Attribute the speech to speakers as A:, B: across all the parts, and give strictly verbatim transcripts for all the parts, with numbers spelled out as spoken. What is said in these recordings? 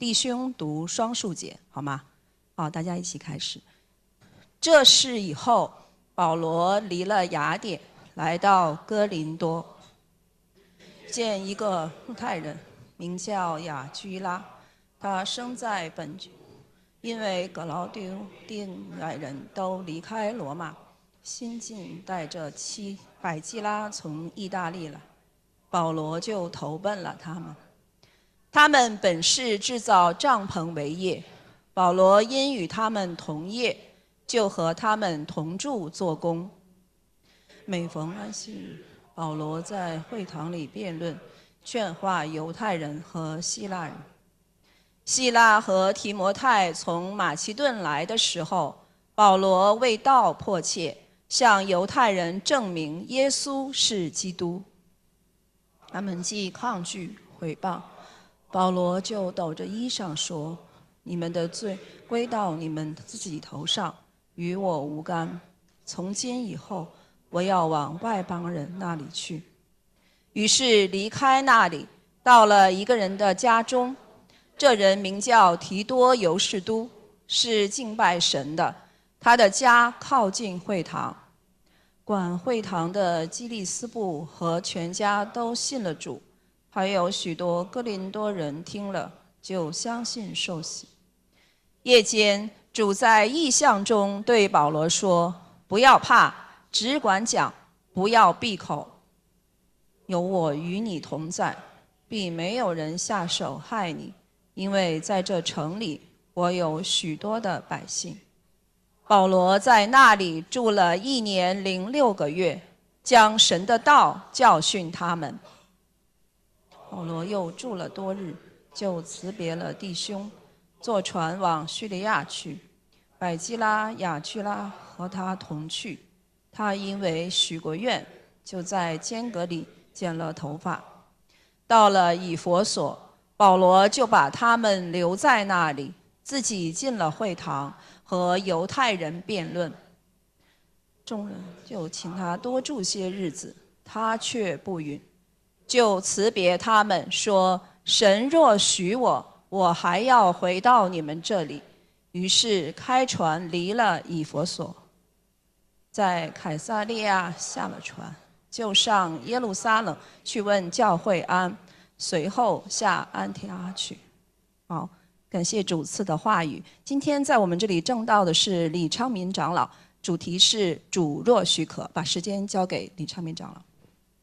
A: 弟兄读双数节，好吗？好，大家一起开始。这事以后，保罗离了雅典，来到哥林多，见一个犹太人，名叫雅居拉，他生在本郡，因为格劳丢定外人都离开罗马，新近带着妻百基拉从意大利来，保罗就投奔了他们。他们本是制造帐篷为业，保罗因与他们同业，就和他们同住做工。每逢安息日，保罗在会堂里辩论，劝化犹太人和希腊人。希拉和提摩太从马其顿来的时候，保罗为道迫切，向犹太人证明耶稣是基督。他们既抗拒毁谤，保罗就抖着衣裳说：“你们的罪归到你们自己头上，与我无干。从今以后，我要往外邦人那里去。”于是离开那里，到了一个人的家中。这人名叫提多犹士都，是敬拜神的。他的家靠近会堂，管会堂的基利斯布和全家都信了主，还有许多哥林多人听了，就相信受洗。夜间，主在异象中对保罗说：“不要怕，只管讲，不要闭口。有我与你同在，必没有人下手害你。因为在这城里，我有许多的百姓。”保罗在那里住了一年零六个月，将神的道教训他们。保罗又住了多日，就辞别了弟兄，坐船往叙利亚去。百基拉、雅居拉和他同去。他因为许过愿，就在间隔里剪了头发。到了以弗所，保罗就把他们留在那里，自己进了会堂，和犹太人辩论。众人就请他多住些日子，他却不允，就辞别他们，说：“神若许我，我还要回到你们这里。”于是开船离了以弗所，在凯撒利亚下了船，就上耶路撒冷去问教会安，随后下安提阿去。好，感谢主赐的话语。今天在我们这里证道的是李昌民长老，主题是主若许可。把时间交给李昌民长老。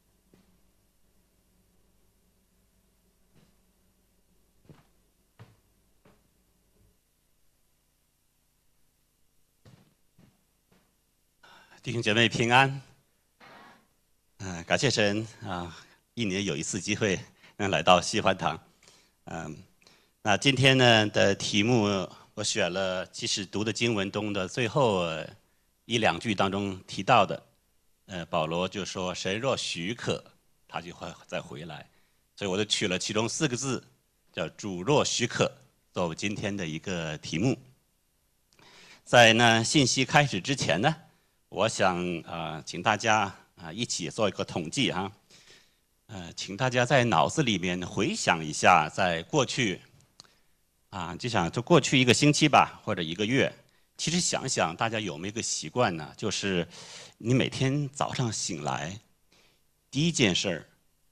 B: 弟兄姐妹平安。嗯、呃，感谢神啊，一年有一次机会能来到西欢堂。嗯、呃，那今天呢的题目我选了，其实读的经文中的最后一两句当中提到的，呃，保罗就说神若许可，他就会再回来，所以我就取了其中四个字，叫主若许可，作为今天的一个题目。在呢信息开始之前呢，我想啊、呃，请大家啊、呃、一起做一个统计哈，呃，请大家在脑子里面回想一下，在过去啊，就想就过去一个星期吧，或者一个月，其实想想大家有没有一个习惯呢？就是你每天早上醒来，第一件事儿，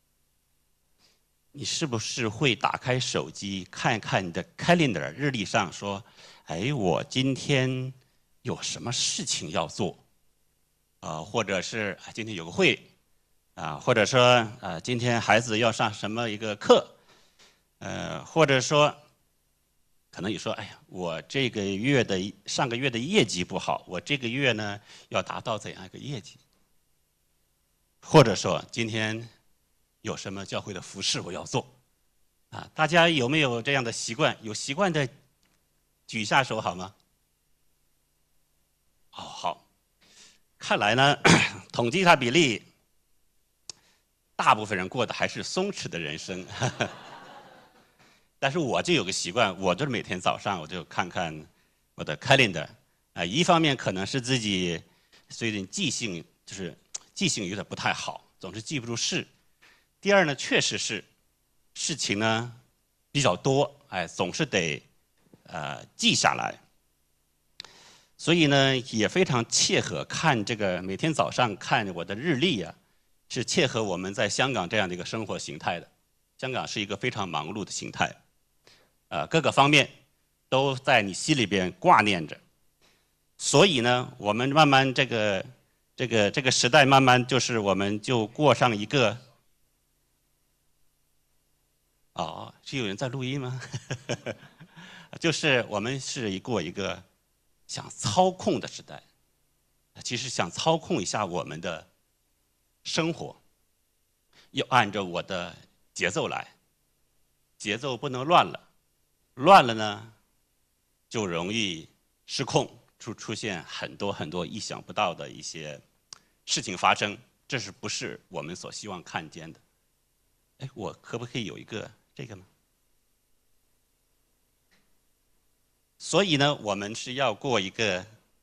B: 你是不是会打开手机看一看你的 calendar 日历上说，哎，我今天有什么事情要做？呃，或者是今天有个会，啊、呃，或者说呃，今天孩子要上什么一个课，呃，或者说，可能你说，哎呀，我这个月的上个月的业绩不好，我这个月呢要达到怎样一个业绩？或者说，今天有什么教会的服事我要做？啊，大家有没有这样的习惯？有习惯的举一下手好吗？哦，好。看来呢，统计一下比例，大部分人过的还是松弛的人生。但是我就有个习惯，我就是每天早上我就看看我的 calendar， 啊、呃，一方面可能是自己最近记性就是记性有点不太好，总是记不住事。第二呢，确实是事情呢比较多哎，总是得呃记下来。所以呢，也非常切合看这个每天早上看我的日历啊，是切合我们在香港这样的一个生活形态的。香港是一个非常忙碌的形态，呃，各个方面都在你心里边挂念着。所以呢，我们慢慢这个这个这个时代，慢慢就是我们就过上一个。哦，是有人在录音吗？就是我们是过一个想操控的时代，其实想操控一下我们的生活，要按照我的节奏来，节奏不能乱了，乱了呢，就容易失控，出出现很多很多意想不到的一些事情发生，这是不是我们所希望看见的？哎，我可不可以有一个这个呢？所以呢，我们是要过一个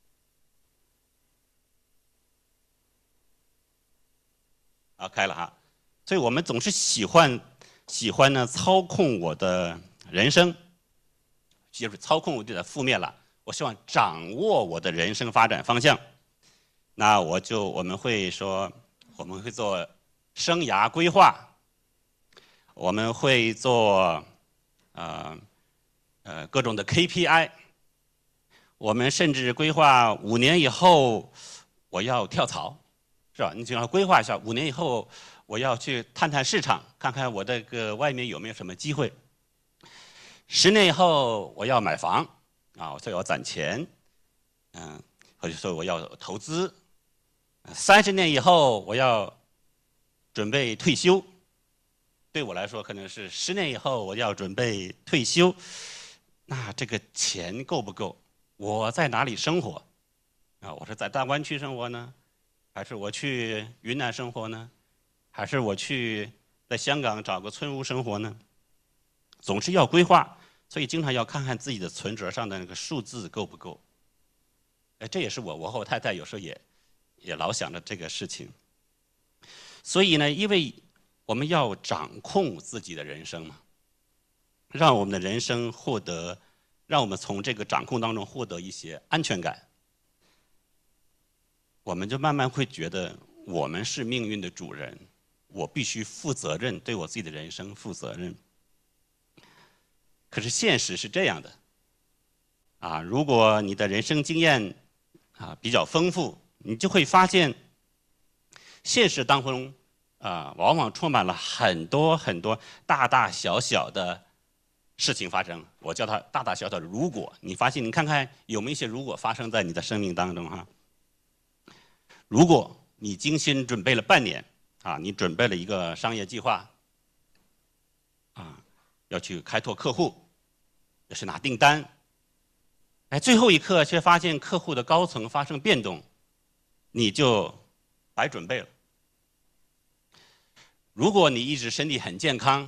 B: 啊，开了哈。所以我们总是喜欢喜欢呢操控我的人生，就是操控有点负面了。我希望掌握我的人生发展方向。那我就我们会说，我们会做生涯规划，我们会做呃呃各种的 K P I。我们甚至规划五年以后我要跳槽，是吧？你只要规划一下，五年以后我要去探探市场，看看我这个外面有没有什么机会。十年以后我要买房，啊，我就要攒钱，嗯，或者说我要投资。三十年以后我要准备退休，对我来说可能是十年以后我要准备退休，那这个钱够不够？我在哪里生活？啊，我是在大湾区生活呢，还是我去云南生活呢？还是我去在香港找个村屋生活呢？总是要规划，所以经常要看看自己的存折上的那个数字够不够。哎，这也是我我和我太太有时候也也老想着这个事情。所以呢，因为我们要掌控自己的人生嘛，让我们的人生获得。让我们从这个掌控当中获得一些安全感，我们就慢慢会觉得我们是命运的主人，我必须负责任，对我自己的人生负责任。可是现实是这样的，啊，如果你的人生经验啊比较丰富，你就会发现，现实当中啊往往充满了很多很多大大小小的。事情发生，我叫它大大小小的如果。你发现，你看看有没有一些如果发生在你的生命当中哈？如果你精心准备了半年，啊，你准备了一个商业计划，啊，要去开拓客户，要去拿订单，哎，最后一刻却发现客户的高层发生变动，你就白准备了。如果你一直身体很健康，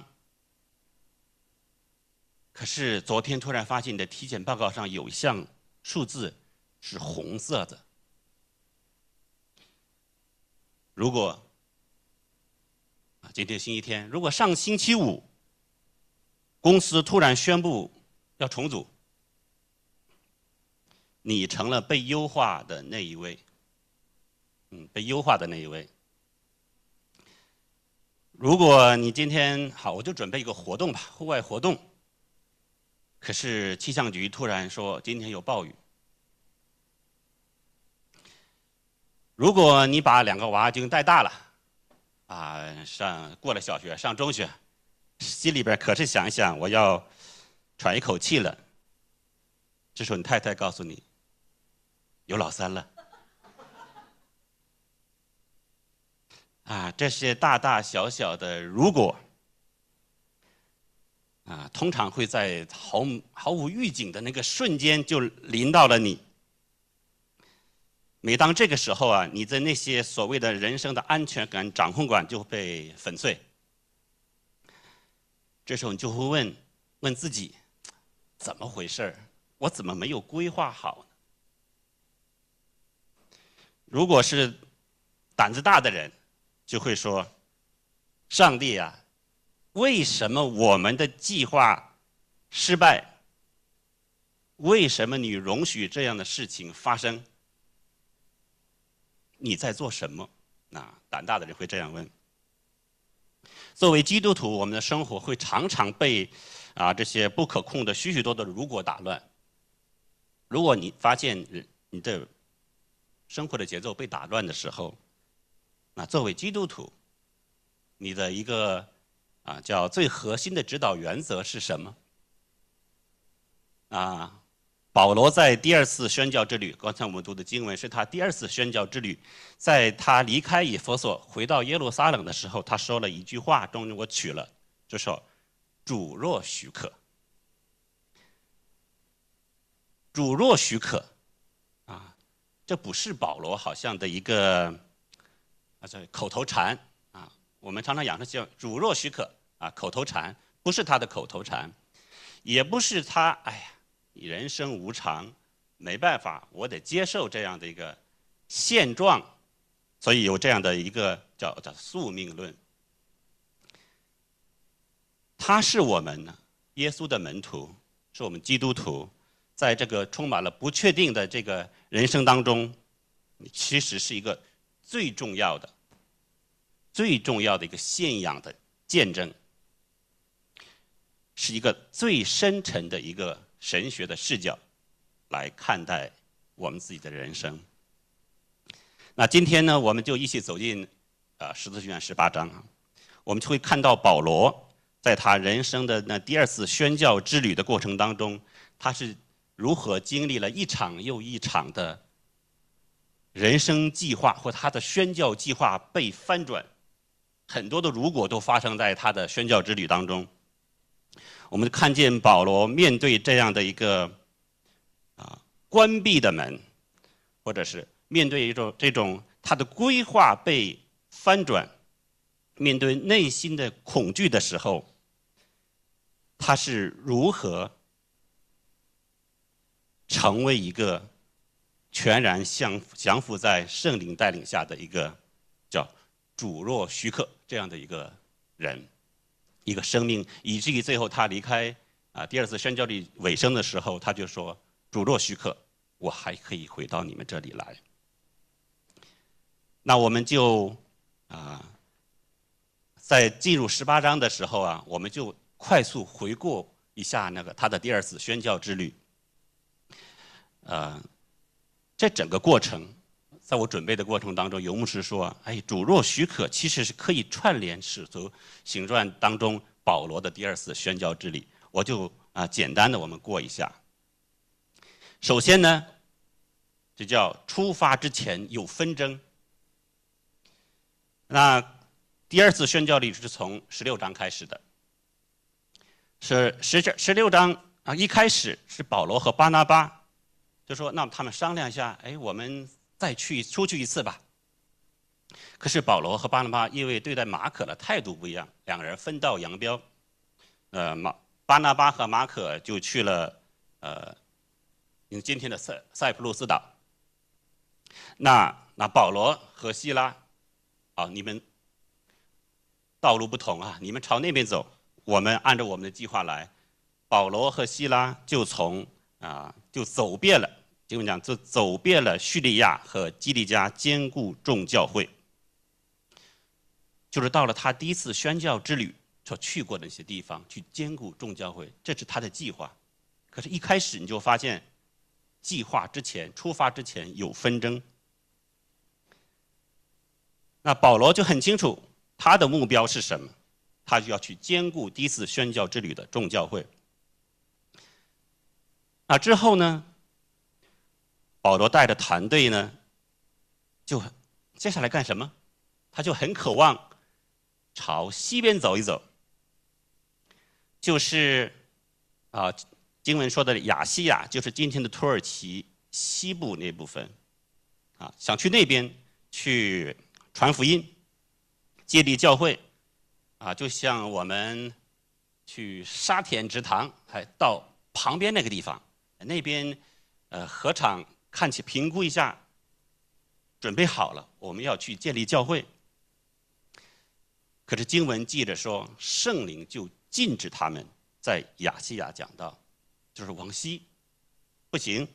B: 可是昨天突然发现你的体检报告上有一项数字是红色的。如果啊，今天星期天，如果上星期五公司突然宣布要重组，你成了被优化的那一位，嗯，被优化的那一位。如果你今天好，我就准备一个活动吧，户外活动。可是气象局突然说今天有暴雨。如果你把两个娃已经带大了，啊，上过了小学，上中学，心里边可是想一想，我要喘一口气了。这时候你太太告诉你，有老三了。啊，这些大大小小的如果。啊，通常会在毫毫无预警的那个瞬间就临到了你。每当这个时候啊，你的那些所谓的人生的安全感、掌控感就被粉碎。这时候你就会问问自己，怎么回事？我怎么没有规划好呢？如果是胆子大的人，就会说：上帝啊，为什么我们的计划失败？为什么你容许这样的事情发生？你在做什么？啊，胆大的人会这样问。作为基督徒，我们的生活会常常被啊这些不可控的许许多多的如果打乱。如果你发现你的生活的节奏被打乱的时候，那作为基督徒，你的一个啊叫最核心的指导原则是什么？啊，保罗在第二次宣教之旅，刚才我们读的经文是他第二次宣教之旅，在他离开以弗所回到耶路撒冷的时候，他说了一句话，中我取了，就说“主若许可”。主若许可，啊，这不是保罗好像的一个啊这口头禅啊，我们常常养成叫“主若许可”啊口头禅，不是他的口头禅，也不是他哎呀。人生无常，没办法，我得接受这样的一个现状，所以有这样的一个叫叫宿命论。他是我们呢，耶稣的门徒，是我们基督徒，在这个充满了不确定的这个人生当中，其实是一个最重要的、最重要的一个信仰的见证，是一个最深沉的一个神学的视角来看待我们自己的人生。那今天呢，我们就一起走进呃使徒行传十八章啊，我们就会看到保罗在他人生的那第二次宣教之旅的过程当中，他是如何经历了一场又一场的人生计划或他的宣教计划被翻转，很多的如果都发生在他的宣教之旅当中。我们看见保罗面对这样的一个啊关闭的门，或者是面对一种这种他的规划被翻转，面对内心的恐惧的时候，他是如何成为一个全然降降服在圣灵带领下的一个叫主若许可这样的一个人。一个生命，以至于最后他离开啊第二次宣教的尾声的时候，他就说：“主若许可，我还可以回到你们这里来。”那我们就啊，在进入十八章的时候啊，我们就快速回顾一下那个他的第二次宣教之旅。呃，这整个过程，在我准备的过程当中，游牧师说：“哎，主若许可，其实是可以串联使徒行传当中保罗的第二次宣教之旅。”我就啊简单的我们过一下。首先呢，这叫出发之前有纷争。那第二次宣教旅是从十六章开始的，是十十六章啊，一开始是保罗和巴拿巴就说：“那么他们商量一下，哎，我们再去出去一次吧。”可是保罗和巴拿巴因为对待马可的态度不一样，两个人分道扬镳。呃，马巴拿巴和马可就去了呃，用今天的塞塞浦路斯岛。那那保罗和希拉，啊，你们道路不同啊，你们朝那边走，我们按照我们的计划来。保罗和希拉就从啊就走遍了。经文讲，就走遍了叙利亚和基利家，兼顾众教会，就是到了他第一次宣教之旅所去过的那些地方，去兼顾众教会，这是他的计划。可是，一开始你就发现，计划之前、出发之前有纷争。那保罗就很清楚他的目标是什么，他就要去兼顾第一次宣教之旅的众教会。那之后呢？保罗带着团队呢，就接下来干什么？他就很渴望朝西边走一走，就是啊，经文说的亚细亚，就是今天的土耳其西部那部分，啊，想去那边去传福音、建立教会，啊，就像我们去沙田植堂，还到旁边那个地方，那边呃河场。看起评估一下，准备好了，我们要去建立教会。可是经文记着说，圣灵就禁止他们在亚细亚讲道，就是往西不行。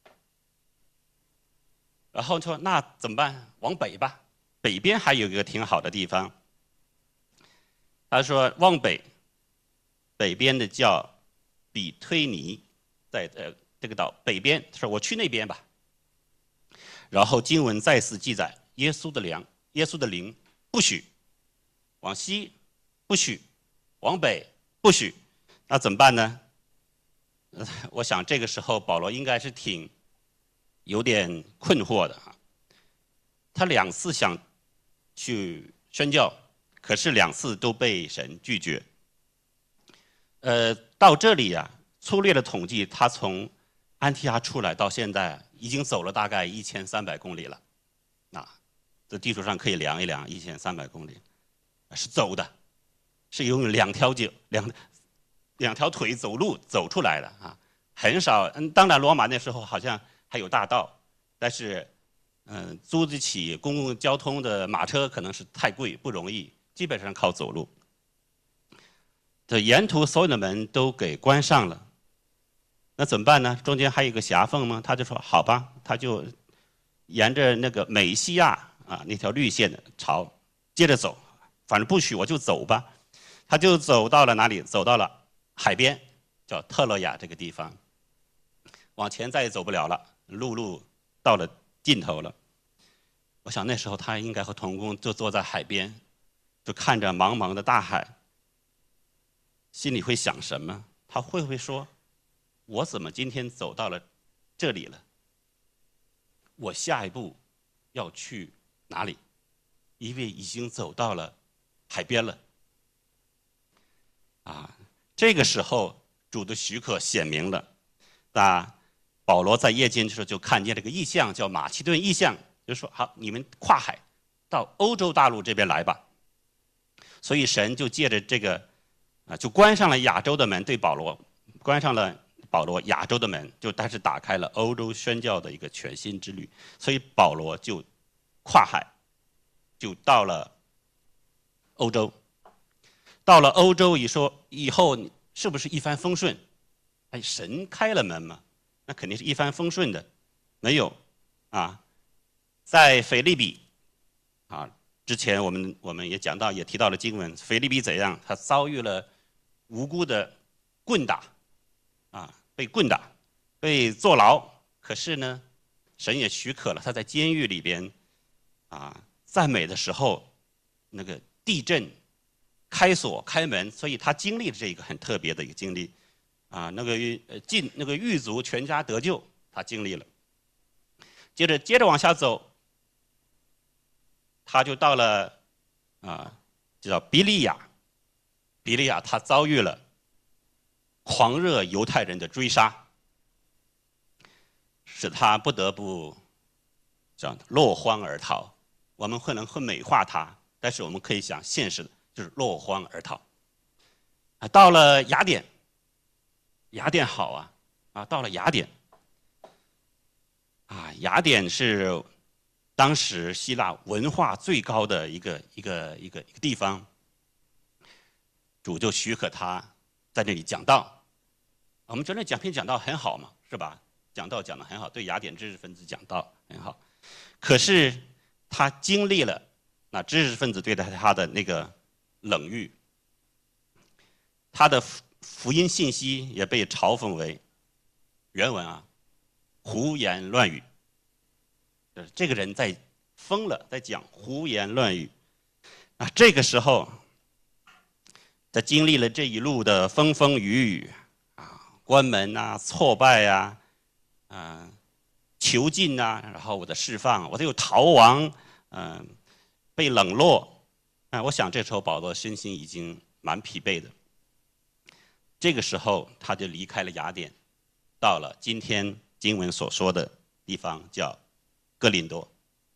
B: 然后说那怎么办？往北吧，北边还有一个挺好的地方。他说往北，北边的叫比推尼，在呃这个岛北边，他说我去那边吧。然后经文再次记载，耶稣的灵，耶稣的灵不许往西，不许往北，不许。那怎么办呢？呃我想这个时候保罗应该是挺有点困惑的啊。他两次想去宣教，可是两次都被神拒绝。呃，到这里啊，粗略的统计，他从安提阿出来到现在，已经走了大概一千三百公里了。啊，这地图上可以量一量，一千三百公里，是走的，是用两条脚两两条腿走路走出来的啊，很少。嗯，当然罗马那时候好像还有大道，但是嗯、呃，租得起公共交通的马车可能是太贵，不容易，基本上靠走路。这沿途所有的门都给关上了，那怎么办呢？中间还有一个狭缝吗？他就说好吧，他就沿着那个美西亚啊那条绿线的朝接着走，反正不许我就走吧。他就走到了哪里？走到了海边，叫特洛亚这个地方。往前再也走不了了，陆路到了尽头了。我想那时候他应该和同工就坐在海边，就看着茫茫的大海，心里会想什么？他会不会说：“我怎么今天走到了这里了？我下一步要去哪里？因为已经走到了海边了。”啊，这个时候主的许可显明了。那保罗在夜间的时候就看见这个异象，叫马其顿异象，就说：“好，你们跨海到欧洲大陆这边来吧。”所以神就借着这个啊，就关上了亚洲的门，对保罗关上了保罗亚洲的门，就但是打开了欧洲宣教的一个全新之旅。所以保罗就跨海，就到了欧洲。到了欧洲以说以后是不是一帆风顺？哎，神开了门嘛，那肯定是一帆风顺的。没有啊，在腓立比啊，之前我们我们也讲到，也提到了经文，腓立比怎样？他遭遇了无辜的棍打，啊，被棍打，被坐牢。可是呢，神也许可了他在监狱里边，啊，赞美的时候，那个地震开锁开门，所以他经历了这个很特别的一个经历，啊，那个呃进那个狱卒全家得救，他经历了。接着接着往下走，他就到了啊，叫比利亚。比利亚他遭遇了狂热犹太人的追杀，使他不得不这样落荒而逃。我们可能会美化他，但是我们可以想现实的就是落荒而逃。啊，到了雅典，雅典好啊，啊，到了雅典，啊，雅典是当时希腊文化最高的一个一个一个一个地方。主就许可他在那里讲道。我们觉得讲篇讲道很好嘛，是吧？讲道讲得很好，对雅典知识分子讲道很好。可是他经历了那知识分子对待他的那个冷遇，他的福音信息也被嘲讽为原文啊胡言乱语。这个人在疯了，在讲胡言乱语啊！这个时候，他经历了这一路的风风雨雨啊，关门啊，挫败啊，啊，囚禁啊，然后我的释放，我都有逃亡，嗯、呃，被冷落，啊，我想这时候保罗身心已经蛮疲惫的。这个时候，他就离开了雅典，到了今天经文所说的地方，叫哥林多。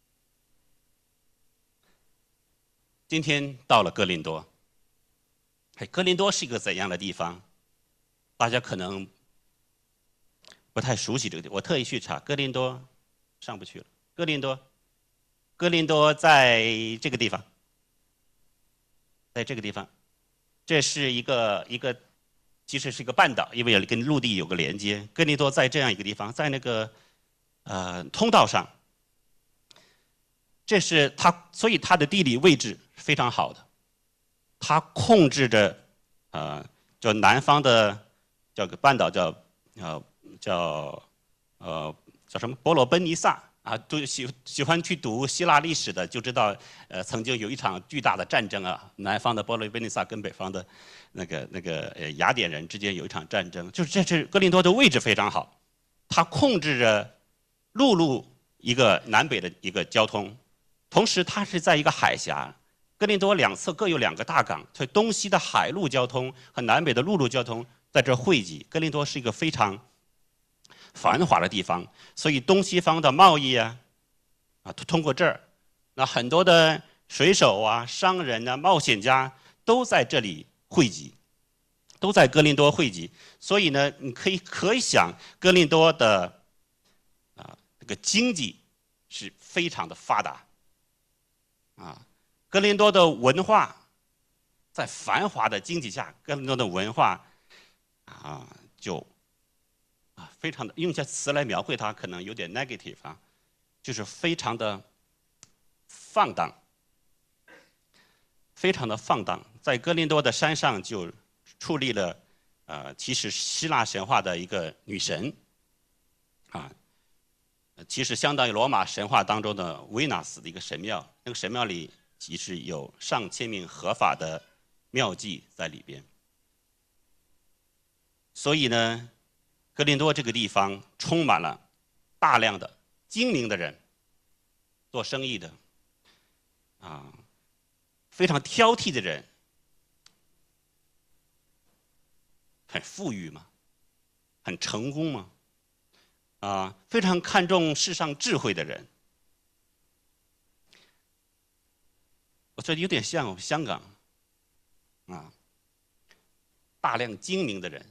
B: 今天到了哥林多。哥林多是一个怎样的地方？大家可能不太熟悉这个地方。我特意去查，哥林多上不去了。哥林多，哥林多在这个地方，在这个地方，这是一个一个其实是一个半岛，因为跟陆地有个连接。哥林多在这样一个地方，在那个呃通道上，这是它，所以它的地理位置非常好的，它控制着呃叫南方的叫个半岛叫呃叫呃叫什么伯罗奔尼撒。啊，都喜喜欢去读希腊历史的就知道，呃，曾经有一场巨大的战争啊，南方的伯罗奔尼撒跟北方的那个那个呃雅典人之间有一场战争，就是这是哥林多的位置非常好，它控制着陆路一个南北的一个交通，同时它是在一个海峡，哥林多两侧各有两个大港，所以东西的海陆交通和南北的陆路交通在这汇集，哥林多是一个非常繁华的地方，所以东西方的贸易啊，啊，通过这儿，那很多的水手啊、商人啊、冒险家都在这里汇集，都在哥林多汇集。所以呢，你可以可以想，哥林多的啊这个经济是非常的发达，啊，哥林多的文化在繁华的经济下，哥林多的文化啊就。啊，非常的用一些词来描绘它，可能有点 negative 啊，就是非常的放荡，非常的放荡。在哥林多的山上就矗立了，呃，其实希腊神话的一个女神，啊，其实相当于罗马神话当中的维纳斯的一个神庙。那个神庙里其实有上千名合法的庙妓在里边，所以呢。哥林多这个地方充满了大量的精明的人，做生意的，啊，非常挑剔的人，很富裕吗？很成功吗？啊，非常看重世上智慧的人。我觉得有点像香港，啊，大量精明的人。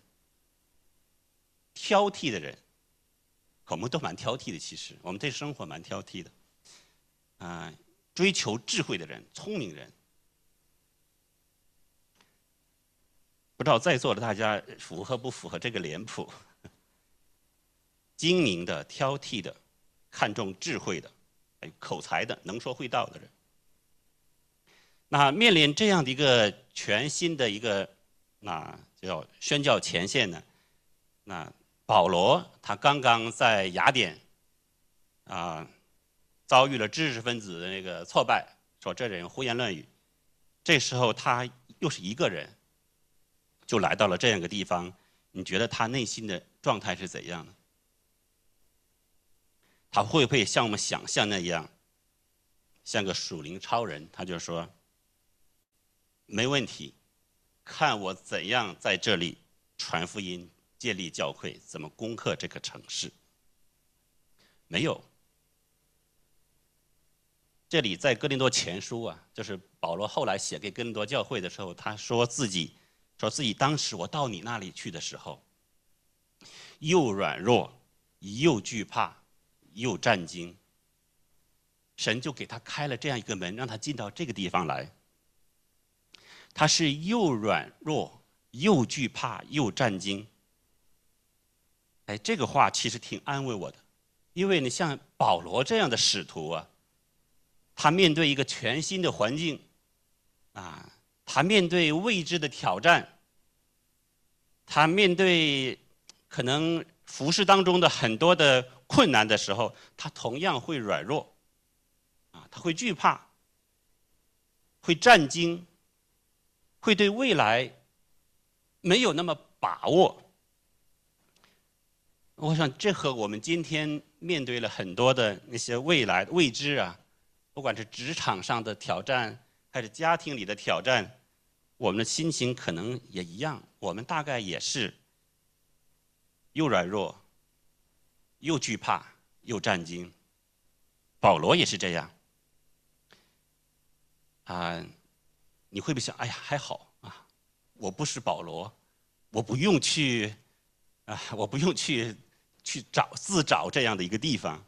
B: 挑剔的人，我们都蛮挑剔的。其实我们对生活蛮挑剔的，啊、呃，追求智慧的人、聪明人，不知道在座的大家符合不符合这个脸谱？精明的、挑剔的、看重智慧的、口才的、能说会道的人。那面临这样的一个全新的一个那叫宣教前线呢，那。保罗他刚刚在雅典啊遭遇了知识分子的那个挫败，说这人胡言乱语。这时候他又是一个人，就来到了这样一个地方。你觉得他内心的状态是怎样的？他会不会像我们想象那样，像个属灵超人？他就说：“没问题，看我怎样在这里传福音。”建立教会，怎么攻克这个城市？没有。这里在哥林多前书啊，就是保罗后来写给哥林多教会的时候，他说自己说自己当时我到你那里去的时候，又软弱，又惧怕，又战惊。神就给他开了这样一个门，让他进到这个地方来。他是又软弱，又惧怕，又战惊。哎，这个话其实挺安慰我的，因为你像保罗这样的使徒啊，他面对一个全新的环境，啊，他面对未知的挑战，他面对可能服事当中的很多的困难的时候，他同样会软弱，啊，他会惧怕，会战惊，会对未来没有那么把握。我想，这和我们今天面对了很多的那些未来未知啊，不管是职场上的挑战，还是家庭里的挑战，我们的心情可能也一样。我们大概也是又软弱，又惧怕，又战惊。保罗也是这样。啊，你会不会想，哎呀，还好啊，我不是保罗，我不用去啊，我不用去。去找自找这样的一个地方，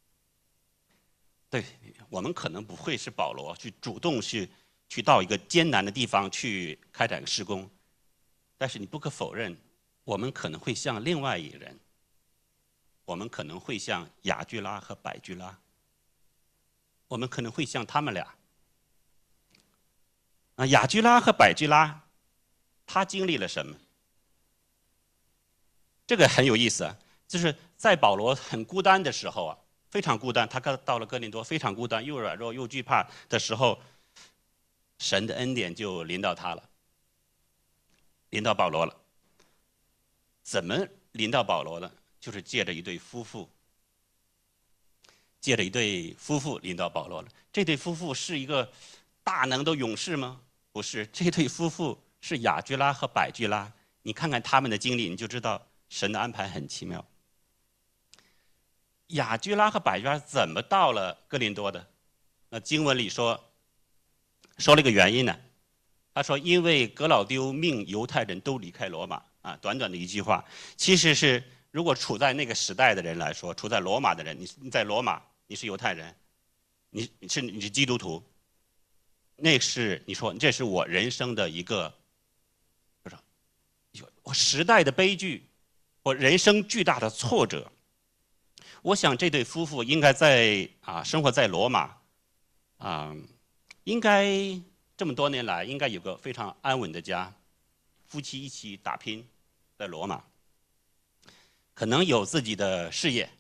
B: 对我们可能不会是保罗去主动去去到一个艰难的地方去开展施工， 但是你不可否认，我们可能会像另外一人，我们可能会像雅居拉和百居拉，我们可能会像他们俩。啊，雅居拉和百居拉，他经历了什么？这个很有意思啊，就是在保罗很孤单的时候啊，非常孤单，他到了哥林多非常孤单，又软弱又惧怕的时候，神的恩典就临到他了，临到保罗了。怎么临到保罗呢？就是借着一对夫妇，借着一对夫妇临到保罗了。这对夫妇是一个大能的勇士吗？不是，这对夫妇是雅居拉和百居拉。你看看他们的经历，你就知道神的安排很奇妙。雅居拉和百居拉怎么到了哥林多的？那经文里说，说了一个原因呢。他说，因为格老丢命犹太人都离开罗马啊，短短的一句话，其实是如果处在那个时代的人来说，处在罗马的人，你你在罗马，你是犹太人，你你是你是基督徒，那是你说这是我人生的一个，不是，我时代的悲剧，我人生巨大的挫折。我想这对夫妇应该在啊生活在罗马，啊，应该这么多年来应该有个非常安稳的家，夫妻一起打拼，在罗马，可能有自己的事业，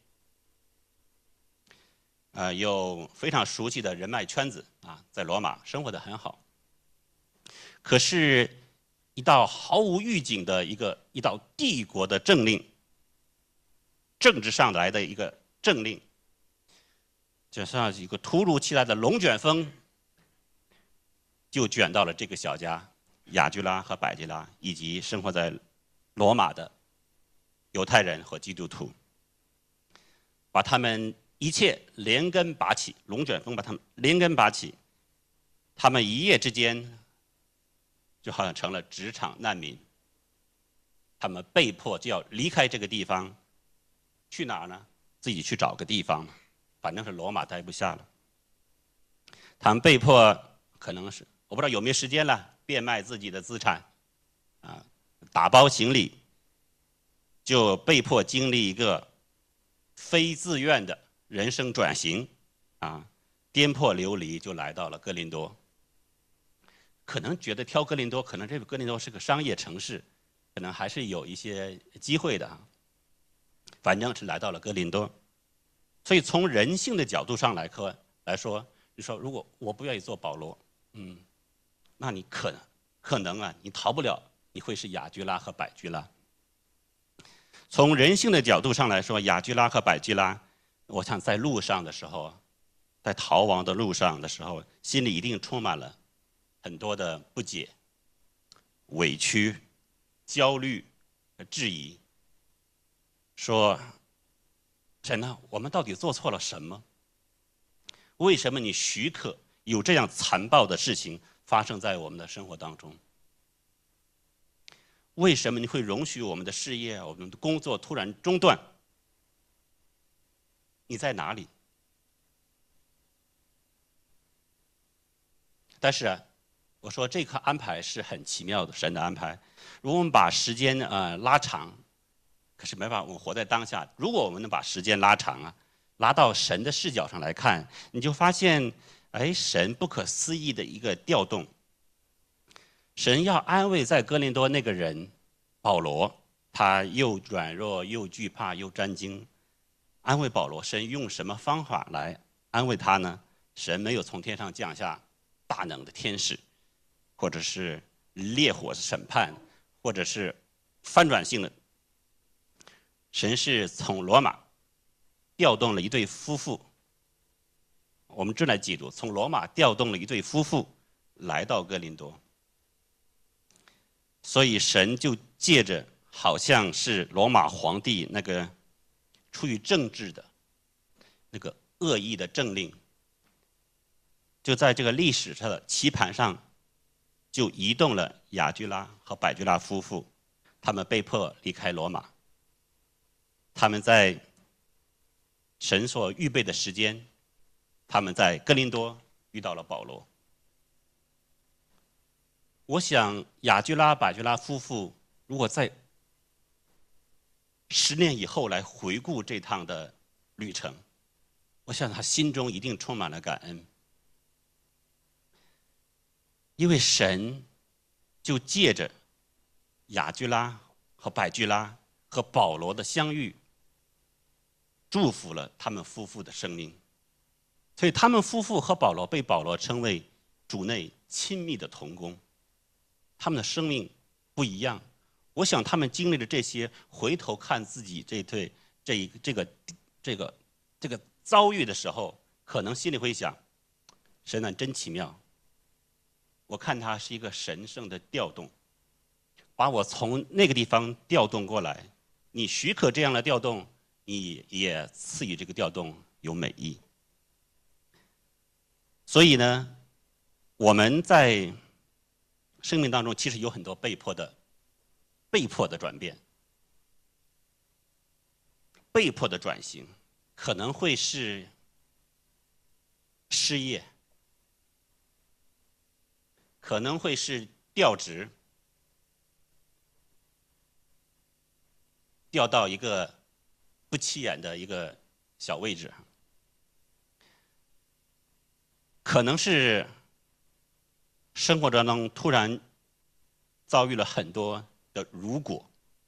B: 呃，有非常熟悉的人脉圈子啊，在罗马生活得很好。可是，一道毫无预警的一个一道帝国的政令，政治上来的一个政令，就像一个突如其来的龙卷风，就卷到了这个小家雅居拉和百居拉，以及生活在罗马的犹太人和基督徒，把他们一切连根拔起，龙卷风把他们连根拔起，他们一夜之间就好像成了职场难民，他们被迫就要离开这个地方，去哪儿呢？自己去找个地方，反正是罗马待不下了。他们被迫可能是我不知道有没有时间了，变卖自己的资产，啊，打包行李，就被迫经历一个非自愿的人生转型，啊，颠沛流离，就来到了哥林多。可能觉得挑哥林多，可能这个哥林多是个商业城市，可能还是有一些机会的。反正是来到了哥林多，所以从人性的角度上来说，来说，你说如果我不愿意做保罗，嗯，那你可能可能啊，你逃不了，你会是雅居拉和百居拉。从人性的角度上来说，雅居拉和百居拉，我想在路上的时候，在逃亡的路上的时候，心里一定充满了很多的不解、委屈、焦虑、质疑，说：“神啊，我们到底做错了什么？为什么你许可有这样残暴的事情发生在我们的生活当中？为什么你会容许我们的事业、我们的工作突然中断？你在哪里？”但是啊，我说这个安排是很奇妙的，神的安排。如果我们把时间呃拉长，可是没办法，我们活在当下。如果我们能把时间拉长啊，拉到神的视角上来看，你就发现，哎，神不可思议的一个调动。神要安慰在哥林多那个人保罗，他又软弱又惧怕又战惊，安慰保罗，神用什么方法来安慰他呢？神没有从天上降下大能的天使，或者是烈火审判，或者是翻转性的。神是从罗马调动了一对夫妇，我们正来记住，从罗马调动了一对夫妇来到哥林多。所以神就借着好像是罗马皇帝那个出于政治的那个恶意的政令，就在这个历史上的棋盘上就移动了雅居拉和百居拉夫妇，他们被迫离开罗马，他们在神所预备的时间，他们在哥林多遇到了保罗。我想雅居拉、百居拉夫妇如果在十年以后来回顾这趟的旅程，我想他心中一定充满了感恩，因为神就借着雅居拉和百居拉和保罗的相遇，祝福了他们夫妇的生命。所以他们夫妇和保罗被保罗称为主内亲密的同工，他们的生命不一样。我想他们经历了这些，回头看自己这对这一这个这个这个遭遇的时候，可能心里会想：神啊，真奇妙！我看他是一个神圣的调动，把我从那个地方调动过来。你许可这样的调动，你也赐予这个调动有美意。所以呢，我们在生命当中其实有很多被迫的、被迫的转变、被迫的转型，可能会是失业，可能会是调职，调到一个不起眼的一个小位置，可能是生活当中突然遭遇了很多的如果，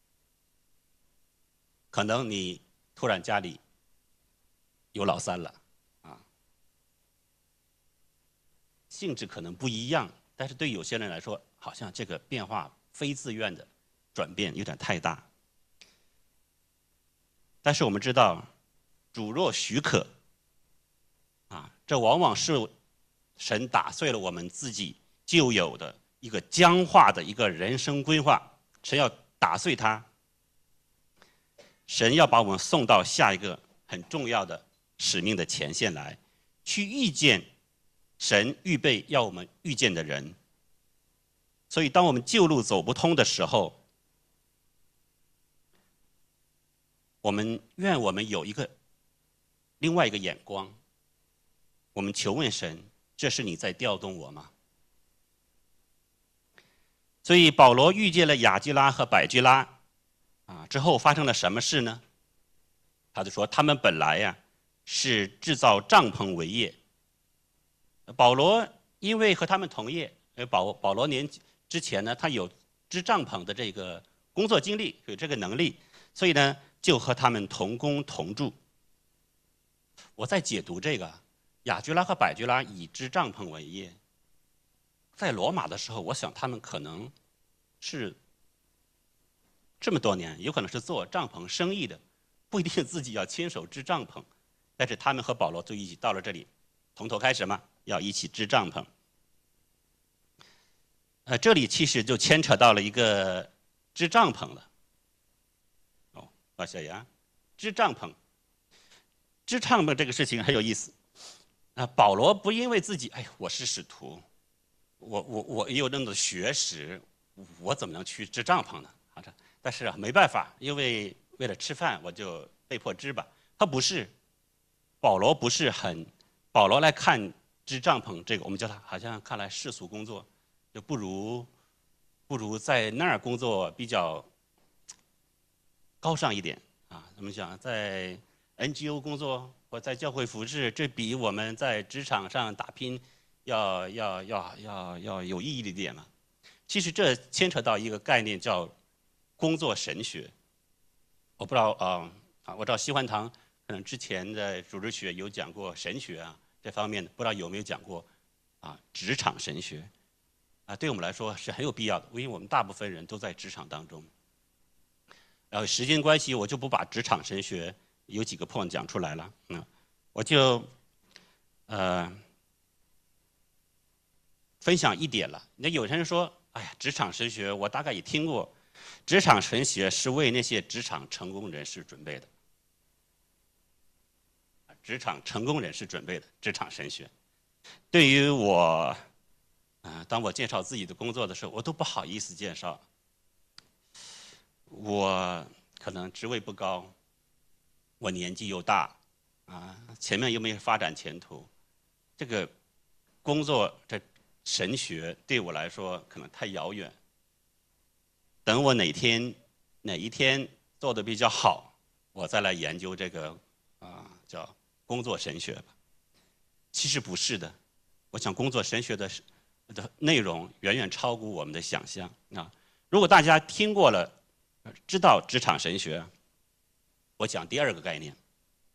B: 可能你突然家里有老三了啊，性质可能不一样，但是对有些人来说，好像这个变化非自愿的转变有点太大。但是我们知道，主若许可，啊，这往往是神打碎了我们自己旧有的一个僵化的一个人生规划，神要打碎它，神要把我们送到下一个很重要的使命的前线来，去遇见神预备要我们遇见的人。所以当我们旧路走不通的时候，我们愿我们有一个另外一个眼光，我们求问神，这是你在调动我吗？所以保罗遇见了雅居拉和百居拉啊，之后发生了什么事呢？他就说他们本来呀是制造帐篷为业，保罗因为和他们同业，保保罗年之前呢他有织帐篷的这个工作经历，有这个能力，所以呢就和他们同工同住。我在解读这个雅居拉和百居拉以织帐篷为业，在罗马的时候，我想他们可能是这么多年，有可能是做帐篷生意的，不一定自己要亲手织帐篷，但是他们和保罗就一起到了这里，从头开始嘛，要一起织帐篷。呃，这里其实就牵扯到了一个织帐篷了。哦，啊，小杨，织帐篷，织帐篷这个事情很有意思。啊，保罗不因为自己，哎呀，我是使徒，我我我也有那么多学识，我怎么能去织帐篷呢？啊，这但是啊，没办法，因为为了吃饭，我就被迫织吧。他不是，保罗不是很，保罗来看织帐篷这个，我们叫他好像看来世俗工作，就不如不如在那儿工作比较高尚一点啊。怎么讲，在 N G O 工作或在教会服侍，这比我们在职场上打拼要要要要要有意义一点嘛。其实这牵扯到一个概念叫工作神学。我不知道啊啊，我知道西环堂可能之前的组织学有讲过神学啊这方面的，不知道有没有讲过啊职场神学啊？对我们来说是很有必要的，因为我们大部分人都在职场当中。然后时间关系，我就不把职场神学有几个 point 讲出来了，嗯，我就呃分享一点了。那有些人说，哎呀，职场神学我大概也听过，职场神学是为那些职场成功人士准备的，职场成功人士准备的职场神学。对于我，啊、呃，当我介绍自己的工作的时候，我都不好意思介绍。我可能职位不高，我年纪又大，啊，前面又没有发展前途，这个工作这神学对我来说可能太遥远。 等我哪天哪一天做的比较好，我再来研究这个啊叫工作神学吧。其实不是的，我想工作神学的的内容远远超过我们的想象啊。如果大家听过了，知道职场神学，我讲第二个概念。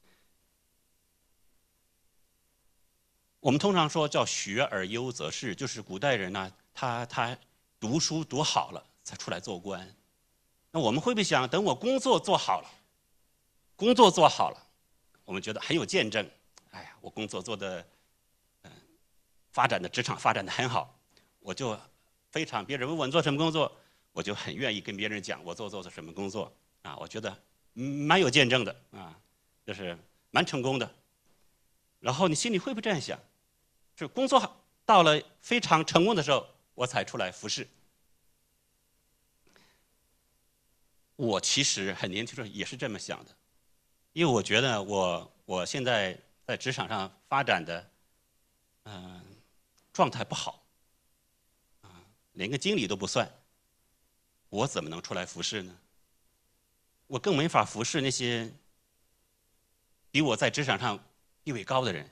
B: 我们通常说叫学而优则仕，就是古代人呢，他他读书读好了才出来做官。那我们会不会想，等我工作做好了，工作做好了，我们觉得很有见证，哎呀，我工作做的，嗯，发展的职场发展的很好，我就非常别人问我你做什么工作，我就很愿意跟别人讲我做做做什么工作啊，我觉得蛮有见证的啊，就是蛮成功的。然后你心里会不会这样想？是工作到了非常成功的时候，我才出来服侍。我其实很年轻的时候也是这么想的，因为我觉得我我现在在职场上发展的，嗯、呃，状态不好，啊，连个经理都不算，我怎么能出来服侍呢？我更没法服侍那些比我在职场上地位高的人。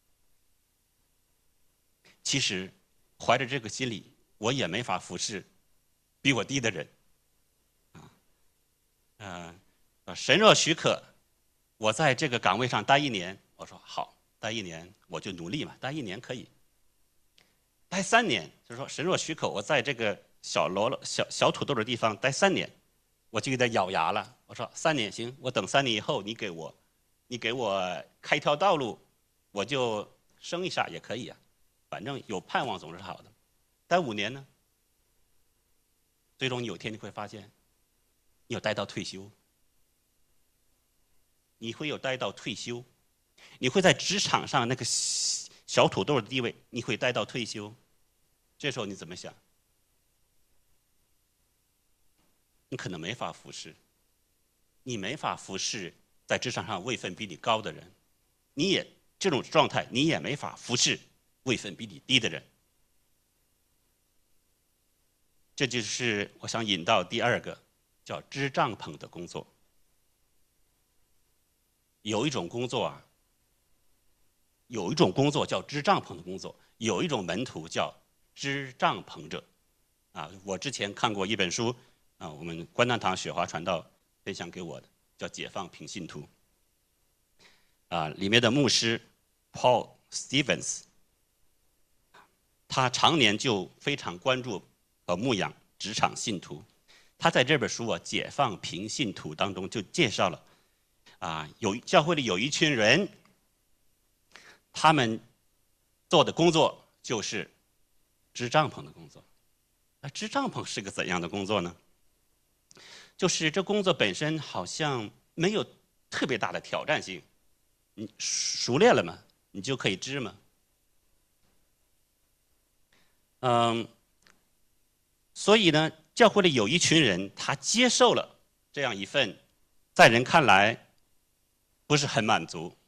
B: 其实，怀着这个心理，我也没法服侍比我低的人。啊，呃，神若许可，我在这个岗位上待一年，我说好，待一年我就努力嘛，待一年可以。待三年，就是说神若许可，我在这个小罗小小土豆的地方待三年，我就给他咬牙了。我说三年行，我等三年以后你给我，你给我开条道路，我就升一下也可以啊。反正有盼望总是好的。待五年呢，最终有一天你会发现，你有待到退休，你会有待到退休，你会在职场上那个小土豆的地位，你会待到退休。这时候你怎么想？你可能没法服侍，你没法服侍在职场上位分比你高的人，你也这种状态，你也没法服侍位分比你低的人。这就是我想引到第二个，叫支帐篷的工作。有一种工作啊，有一种工作叫支帐篷的工作，有一种门徒叫支帐篷者。啊，我之前看过一本书啊，我们关南堂雪华传道分享给我的，叫《解放平信徒》。啊，里面的牧师 Paul Stevens， 他常年就非常关注和牧养职场信徒。他在这本书啊《解放平信徒》当中就介绍了，啊，有教会里有一群人，他们做的工作就是支帐篷的工作。那支帐篷是个怎样的工作呢？就是这工作本身好像没有特别大的挑战性，你熟练了嘛，你就可以织嘛。嗯，所以呢，教会里有一群人，他接受了这样一份在人看来不是很满足，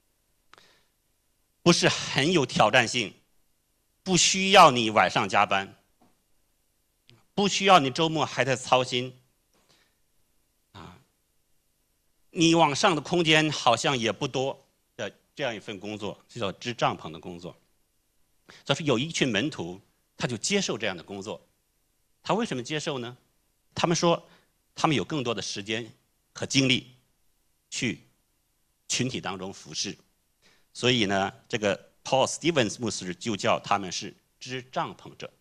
B: 不是很有挑战性，不需要你晚上加班，不需要你周末还在操心，啊，你往上的空间好像也不多的这样一份工作，就叫支帐篷的工作。所以有一群门徒，他就接受这样的工作。他为什么接受呢？他们说，他们有更多的时间和精力去群体当中服侍。所以呢，这个 Paul Stevens 牧师就叫他们是支帐篷者。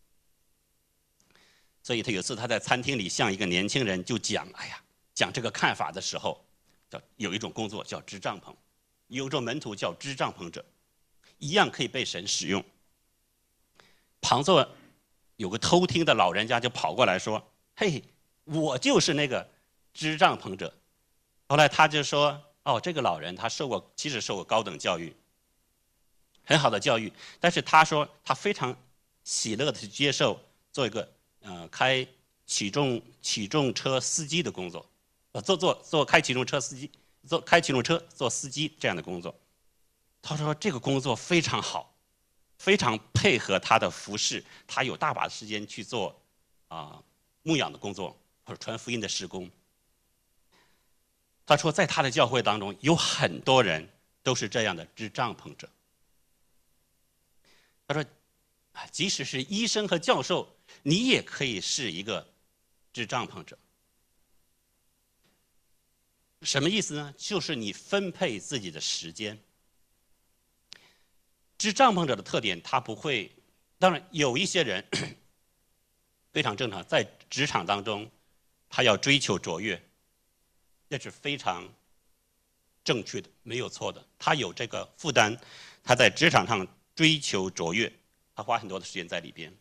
B: 所以他有次他在餐厅里向一个年轻人就讲，哎呀，讲这个看法的时候，叫有一种工作叫支帐篷，有一种门徒叫支帐篷者，一样可以被神使用。旁座有个偷听的老人家就跑过来说：“嘿，我就是那个支帐篷者。”后来他就说：“哦，这个老人他受过，其实受过高等教育，很好的教育，但是他说他非常喜乐的去接受做一个呃开起重起重车司机的工作，呃做做做开起重车司机，做开起重车做司机这样的工作。”他说这个工作非常好。非常配合他的服侍，他有大把时间去做啊牧养的工作或者传福音的事工。他说，在他的教会当中，有很多人都是这样的支帐篷者。他说，即使是医生和教授，你也可以是一个支帐篷者。什么意思呢？就是你分配自己的时间。支帐篷者的特点，他不会，当然有一些人非常正常，在职场当中，他要追求卓越，这是非常正确的，没有错的。他有这个负担，他在职场上追求卓越，他花很多的时间在里边。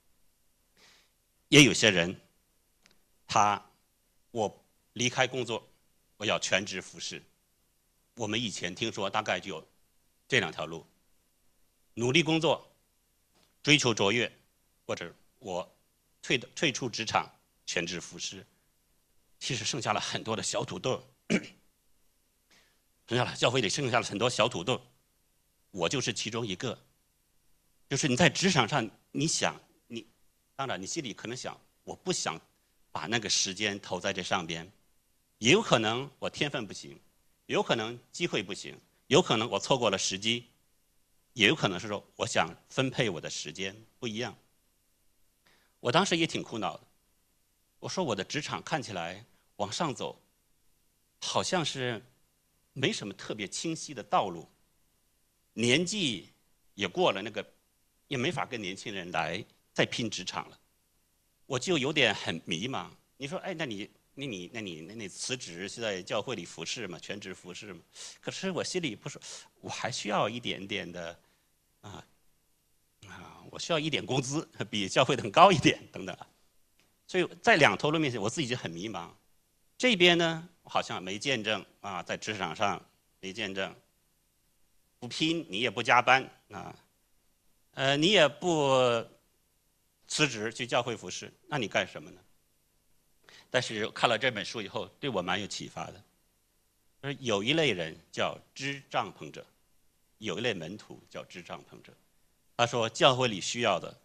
B: 也有些人，他我离开工作，我要全职服侍。我们以前听说大概就有这两条路：努力工作，追求卓越，或者我退退出职场，全职服侍。其实剩下了很多的小土豆，剩下了教会里剩下了很多小土豆，我就是其中一个。就是你在职场上，你想你，当然你心里可能想，我不想把那个时间投在这上边，也有可能我天分不行，有可能机会不行，有可能我错过了时机，也有可能是说我想分配我的时间不一样。我当时也挺苦恼的，我说我的职场看起来往上走，好像是没什么特别清晰的道路，年纪也过了那个，也没法跟年轻人来再拼职场了，我就有点很迷茫。你说，哎，那你那你那你那你辞职是在教会里服侍嘛，全职服侍嘛？可是我心里不是，我还需要一点点的，啊啊，我需要一点工资，比教会的很高一点，等等。所以在两头路面前，我自己就很迷茫。这边呢，好像没见证啊，在职场上没见证，不拼你也不加班啊，呃，你也不辞职去教会服侍，那你干什么呢？但是看了这本书以后，对我蛮有启发的。就是有一类人叫支帐篷者，有一类门徒叫支帐篷者。他说，教会里需要的，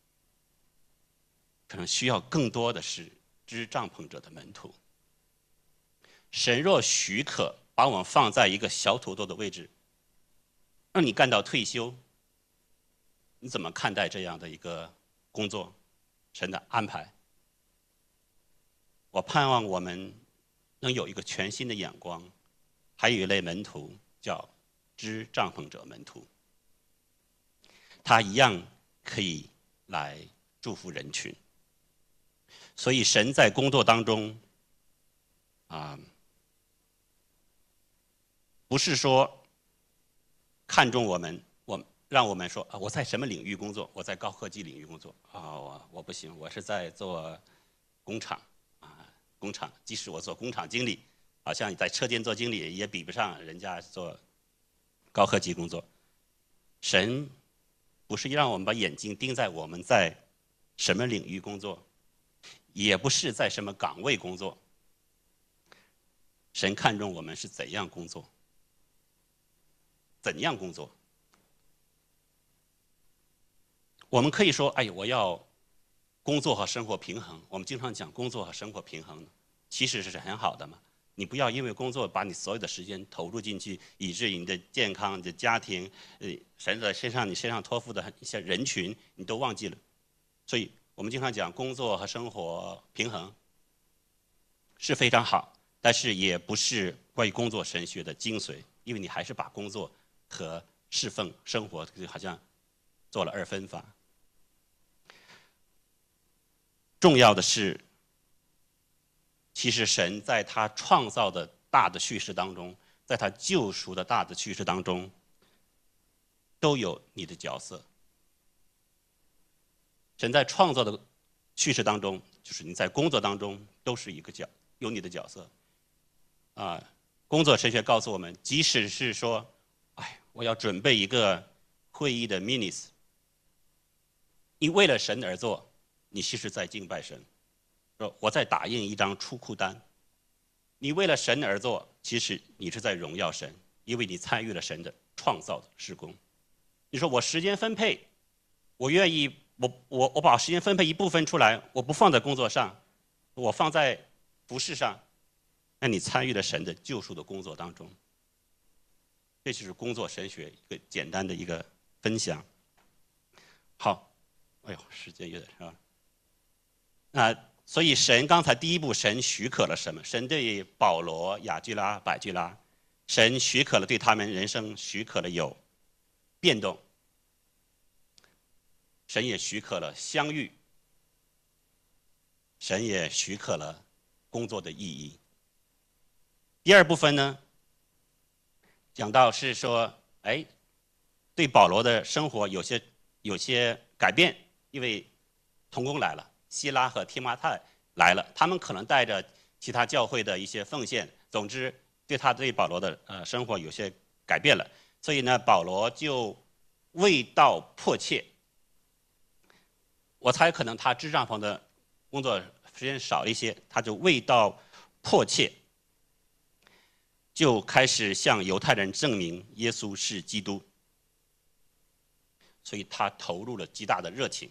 B: 可能需要更多的是支帐篷者的门徒。神若许可，把我们放在一个小土豆的位置，让你干到退休，你怎么看待这样的一个工作？神的安排，我盼望我们能有一个全新的眼光。还有一类门徒叫支帐篷者门徒，他一样可以来祝福人群。所以神在工作当中啊，不是说看重我们，我让我们说啊，我在什么领域工作？我在高科技领域工作啊，我我不行，我是在做工厂啊，工厂。即使我做工厂经理，好像你在车间做经理也比不上人家做高科技工作。神不是让我们把眼睛盯在我们在什么领域工作，也不是在什么岗位工作。神看重我们是怎样工作，怎样工作。我们可以说，哎，我要工作和生活平衡。我们经常讲工作和生活平衡，其实是很好的嘛。你不要因为工作把你所有的时间投入进去，以至于你的健康、你的家庭、呃，神在身上你身上托付的一些人群，你都忘记了。所以我们经常讲工作和生活平衡是非常好，但是也不是关于工作神学的精髓，因为你还是把工作和侍奉生活就好像做了二分法。重要的是，其实神在他创造的大的叙事当中，在他救赎的大的叙事当中，都有你的角色。神在创造的叙事当中，就是你在工作当中都是一个角，有你的角色。啊，工作神学告诉我们，即使是说，哎，我要准备一个会议的 minutes， 你为了神而做，你其实在敬拜神。说我在打印一张出库单，你为了神而做，其实你是在荣耀神，因为你参与了神的创造的事工。你说我时间分配，我愿意，我我我把时间分配一部分出来，我不放在工作上， 我放在服事上，那你参与了神的救赎的工作当中。这就是工作神学一个简单的一个分享。好，哎呦，时间有点是吧？那所以神刚才第一步，神许可了什么？神对保罗、雅居拉、百居拉，神许可了对他们人生许可了有变动，神也许可了相遇，神也许可了工作的意义。第二部分呢，讲到是说，哎，对保罗的生活有些有些改变，因为同工来了，希拉和提摩太来了，他们可能带着其他教会的一些奉献，总之对他对保罗的呃生活有些改变了，所以呢，保罗就为道迫切。我猜可能他支帐篷的工作时间少一些，他就为道迫切，就开始向犹太人证明耶稣是基督，所以他投入了极大的热情。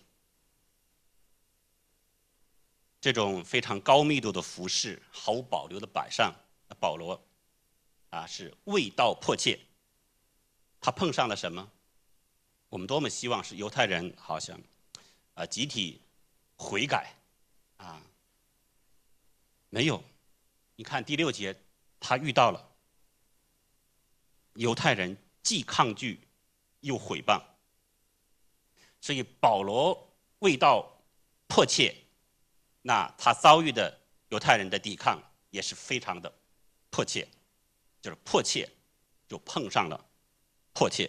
B: 这种非常高密度的服事，毫无保留的摆上，保罗啊是为道迫切。他碰上了什么？我们多么希望是犹太人好像啊集体悔改啊，没有。你看第六节，他遇到了犹太人既抗拒又毁谤，所以保罗为道迫切，那他遭遇的犹太人的抵抗也是非常的迫切，就是迫切就碰上了迫切。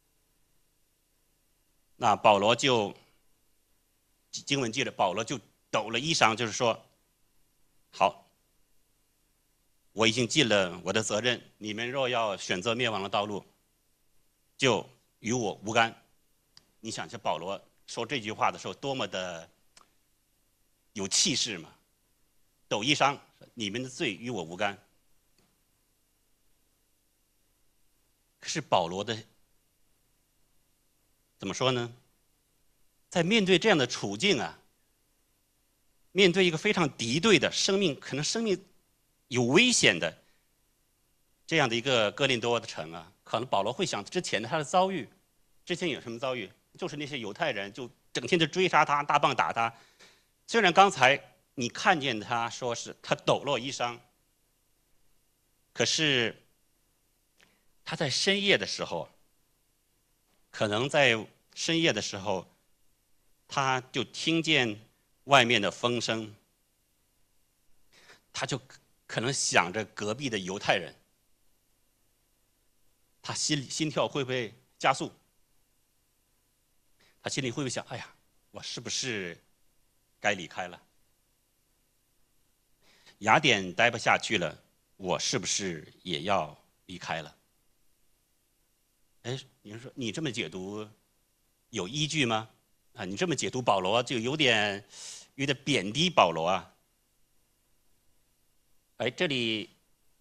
B: 那保罗就经文记着，保罗就抖了衣裳，就是说，好，我已经尽了我的责任，你们若要选择灭亡的道路，就与我无干。你想，这保罗说这句话的时候多么的有气势嘛！抖衣裳，你们的罪与我无干。可是保罗的怎么说呢？在面对这样的处境啊，面对一个非常敌对的生命，可能生命有危险的这样的一个哥林多的城啊，可能保罗会想之前他的遭遇，之前有什么遭遇？就是那些犹太人就整天的追杀他，大棒打他。虽然刚才你看见他说是他抖落衣裳，可是他在深夜的时候，可能在深夜的时候，他就听见外面的风声，他就可能想着隔壁的犹太人，他心心跳会不会加速？他心里会不会想：哎呀，我是不是该离开了？雅典待不下去了，我是不是也要离开了？哎，你说你这么解读有依据吗？啊，你这么解读保罗就有点有点贬低保罗啊。哎，这里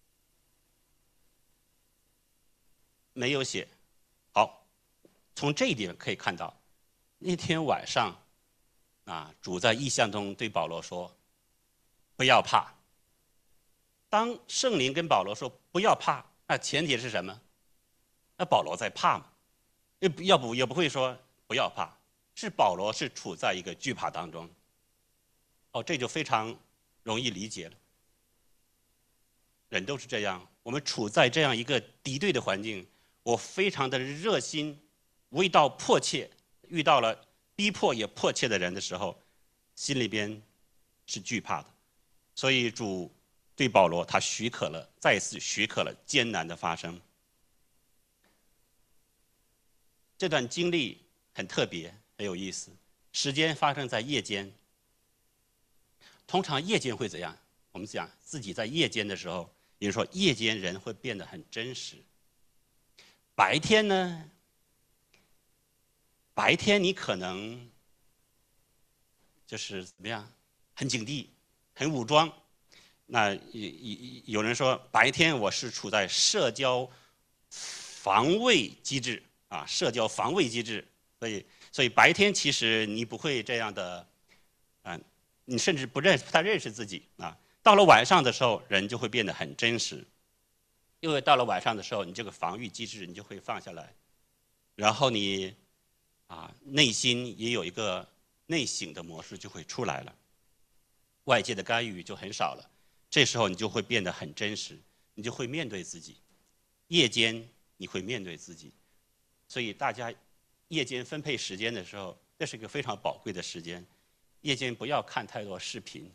B: 没有写。好，从这一点可以看到，那天晚上啊，主在异象中对保罗说：“不要怕。”当圣灵跟保罗说不要怕，那前提是什么？那保罗在怕嘛？要不也不会说不要怕，是保罗是处在一个惧怕当中。哦，这就非常容易理解了。人都是这样，我们处在这样一个敌对的环境，我非常的热心，为道迫切，遇到了逼迫也迫切的人的时候，心里边是惧怕的。所以主对保罗，他许可了，再一次许可了艰难的发生。这段经历很特别，很有意思。时间发生在夜间。通常夜间会怎样？我们讲自己在夜间的时候，比如说夜间人会变得很真实。白天呢？白天你可能就是怎么样，很警惕，很武装。那有人说，白天我是处在社交防卫机制啊，社交防卫机制，所以所以白天其实你不会这样的，嗯、啊， 你甚至不认不太认识自己啊。到了晚上的时候，人就会变得很真实，因为到了晚上的时候，你这个防御机制你就会放下来，然后你啊内心也有一个内省的模式就会出来了，外界的干预就很少了。这时候你就会变得很真实，你就会面对自己。夜间你会面对自己，所以大家夜间分配时间的时候，这是一个非常宝贵的时间。夜间不要看太多视频，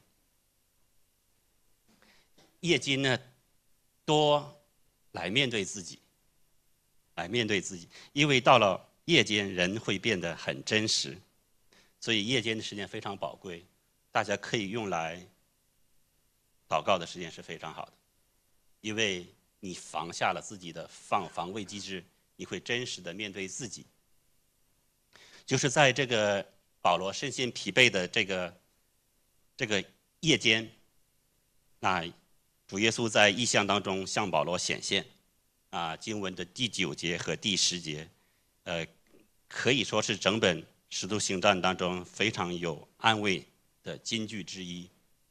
B: 夜间呢多来面对自己，来面对自己，因为到了夜间人会变得很真实，所以夜间的时间非常宝贵，大家可以用来祷告的时间是非常好的，因为你放下了自己的防防卫机制，你会真实的面对自己。就是在这个保罗身心疲惫的这个这个夜间，那主耶稣在异象当中向保罗显现，啊，经文的第九节和第十节，呃，可以说是整本使徒行传当中非常有安慰的金句之一。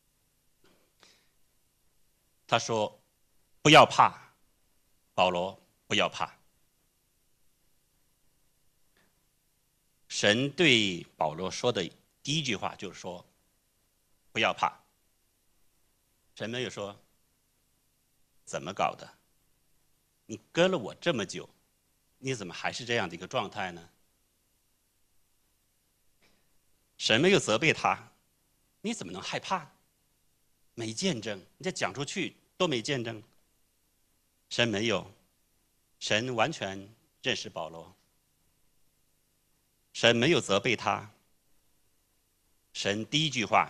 B: 他说：“不要怕，保罗，不要怕。”神对保罗说的第一句话就是说：“不要怕。”神没有说：“怎么搞的？你跟了我这么久，你怎么还是这样的一个状态呢？”神没有责备他：“你怎么能害怕？没见证，你这讲出去都没见证。”神没有，神完全认识保罗。神没有责备他，神第一句话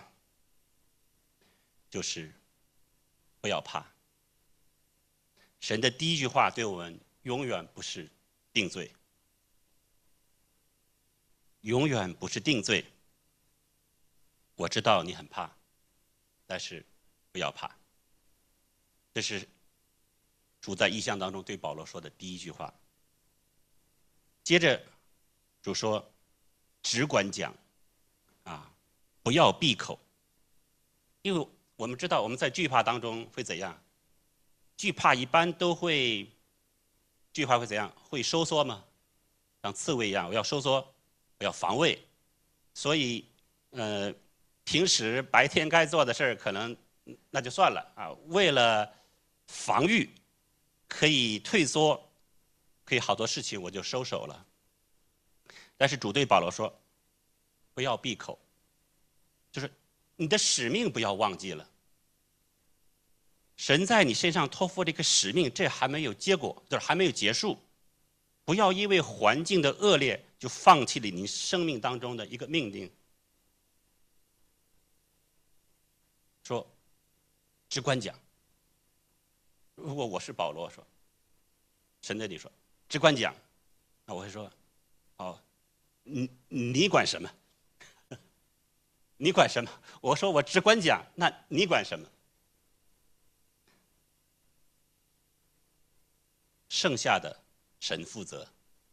B: 就是不要怕。神的第一句话对我们永远不是定罪，永远不是定罪。我知道你很怕，但是不要怕。这是主在异象当中对保罗说的第一句话。接着主说：“只管讲，啊，不要闭口。”因为我们知道我们在惧怕当中会怎样？惧怕一般都会，惧怕会怎样？会收缩吗？像刺猬一样，我要收缩，我要防卫。所以，呃，平时白天该做的事儿可能那就算了啊。为了防御，可以退缩，可以好多事情我就收手了。但是主对保罗说：“不要闭口，就是你的使命不要忘记了。神在你身上托付这个使命，这还没有结果，就是还没有结束。不要因为环境的恶劣就放弃了你生命当中的一个命令。”说只管讲。如果我是保罗说，神对你说只管讲，那我会说：“哦，你你管什么？你管什么？”我说我只管讲，那你管什么？剩下的神负责，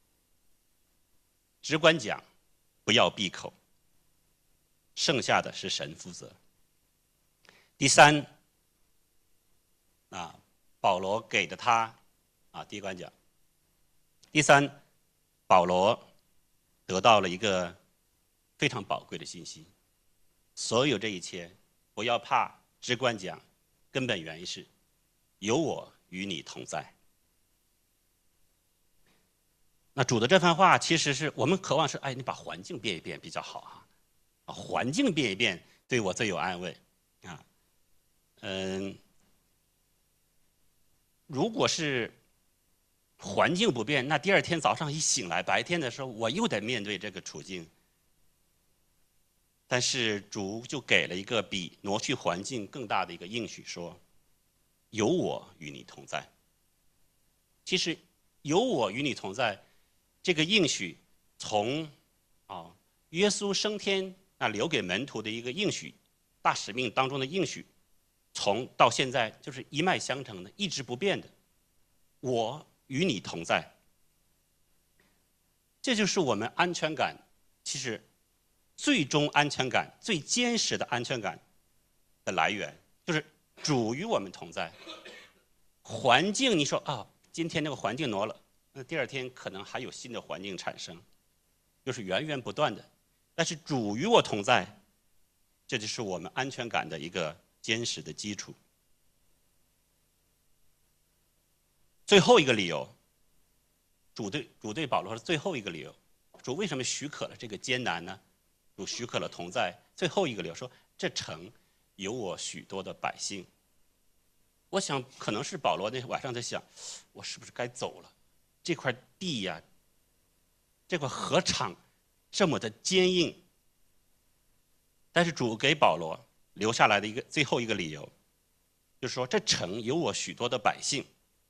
B: 只管讲，不要闭口。剩下的是神负责。第三，啊，保罗给的他，啊，第一关讲。第三，保罗得到了一个非常宝贵的信息：所有这一切，不要怕，只管讲，根本原因是有我与你同在。那主的这番话，其实是我们渴望是，哎，你把环境变一变比较好哈，啊，环境变一变对我最有安慰，啊，嗯，如果是环境不变，那第二天早上一醒来，白天的时候我又得面对这个处境。但是主就给了一个比挪去环境更大的一个应许，说：“有我与你同在。”其实有我与你同在这个应许，从啊耶稣升天那留给门徒的一个应许，大使命当中的应许，从到现在就是一脉相承的，一直不变的。我与你同在，这就是我们安全感其实最终安全感、最坚实的安全感的来源，就是主与我们同在。环境，你说啊、哦，今天那个环境挪了，那第二天可能还有新的环境产生，就是源源不断的。但是主与我同在，这就是我们安全感的一个坚实的基础。最后一个理由，主对主对保罗是最后一个理由。主为什么许可了这个艰难呢？主许可了同在。最后一个理由说，这城有我许多的百姓。我想可能是保罗那晚上在想，我是不是该走了？这块地呀、啊，这块禾场这么的坚硬。但是主给保罗留下来的一个最后一个理由，就是说这城有我许多的百姓。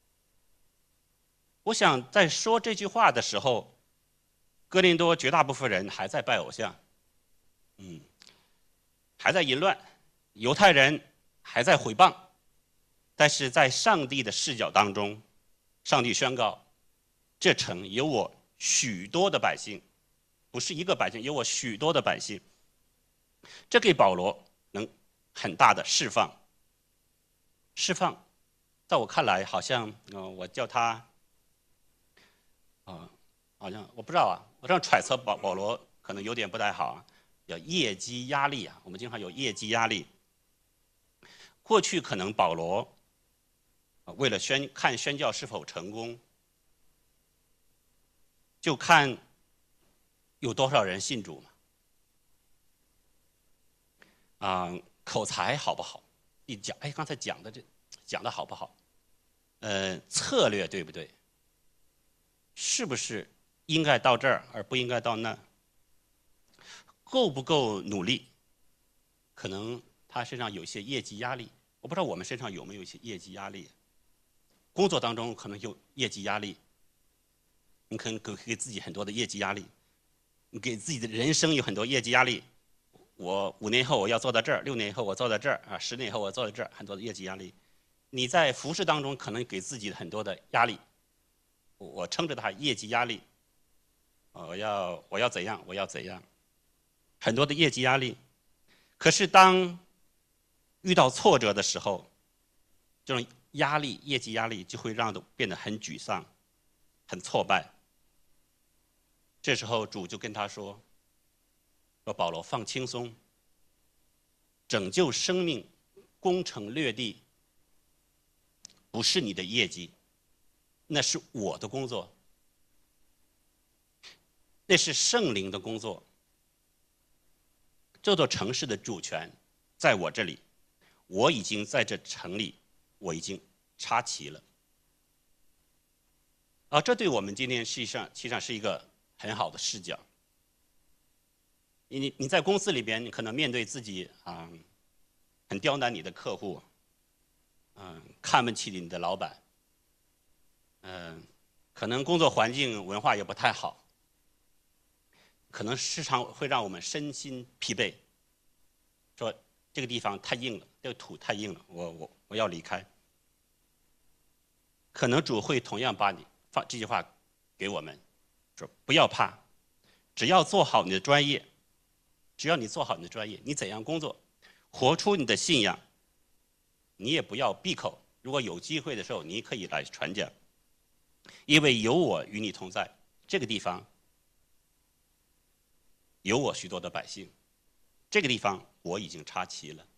B: 我想在说这句话的时候，哥林多绝大部分人还在拜偶像，嗯，还在淫乱，犹太人还在毁谤。但是在上帝的视角当中，上帝宣告，这城有我许多的百姓，不是一个百姓，有我许多的百姓。这给保罗能很大的释放。释放，在我看来，好像呃，我叫他，啊、呃，好像我不知道啊，我这样揣测保保罗可能有点不太好啊，叫业绩压力啊，我们经常有业绩压力。过去可能保罗。为了宣看宣教是否成功，就看有多少人信主嘛，啊、呃，口才好不好？一讲，哎，刚才讲的这讲的好不好？呃，策略对不对？是不是应该到这儿而不应该到那？够不够努力？可能他身上有一些业绩压力，我不知道我们身上有没有一些业绩压力。工作当中可能有业绩压力，你可能给给自己很多的业绩压力，你给自己的人生有很多业绩压力。我五年后我要做到这儿，六年以后我做到这儿啊，十年以后我做到这儿，很多的业绩压力。你在服事当中可能给自己很多的压力，我称着它业绩压力。我要我要怎样，我要怎样，很多的业绩压力。可是当遇到挫折的时候，这种压力、业绩压力就会让人变得很沮丧、很挫败。这时候主就跟他说：“说保罗放轻松，拯救生命、攻城略地，不是你的业绩，那是我的工作，那是圣灵的工作。这座城市的主权在我这里，我已经在这城里。”我已经插旗了，啊，这对我们今天实际上实际上是一个很好的视角。你你在公司里边，你可能面对自己啊、嗯，很刁难你的客户，嗯，看不起你的老板，嗯，可能工作环境文化也不太好，可能时常会让我们身心疲惫，说这个地方太硬了，这个土太硬了，我我我要离开。可能主会同样把你放这句话给我们，说不要怕，只要做好你的专业，只要你做好你的专业，你怎样工作，活出你的信仰，你也不要闭口。如果有机会的时候，你可以来传讲，因为有我与你同在，这个地方有我许多的百姓，这个地方我已经插旗了。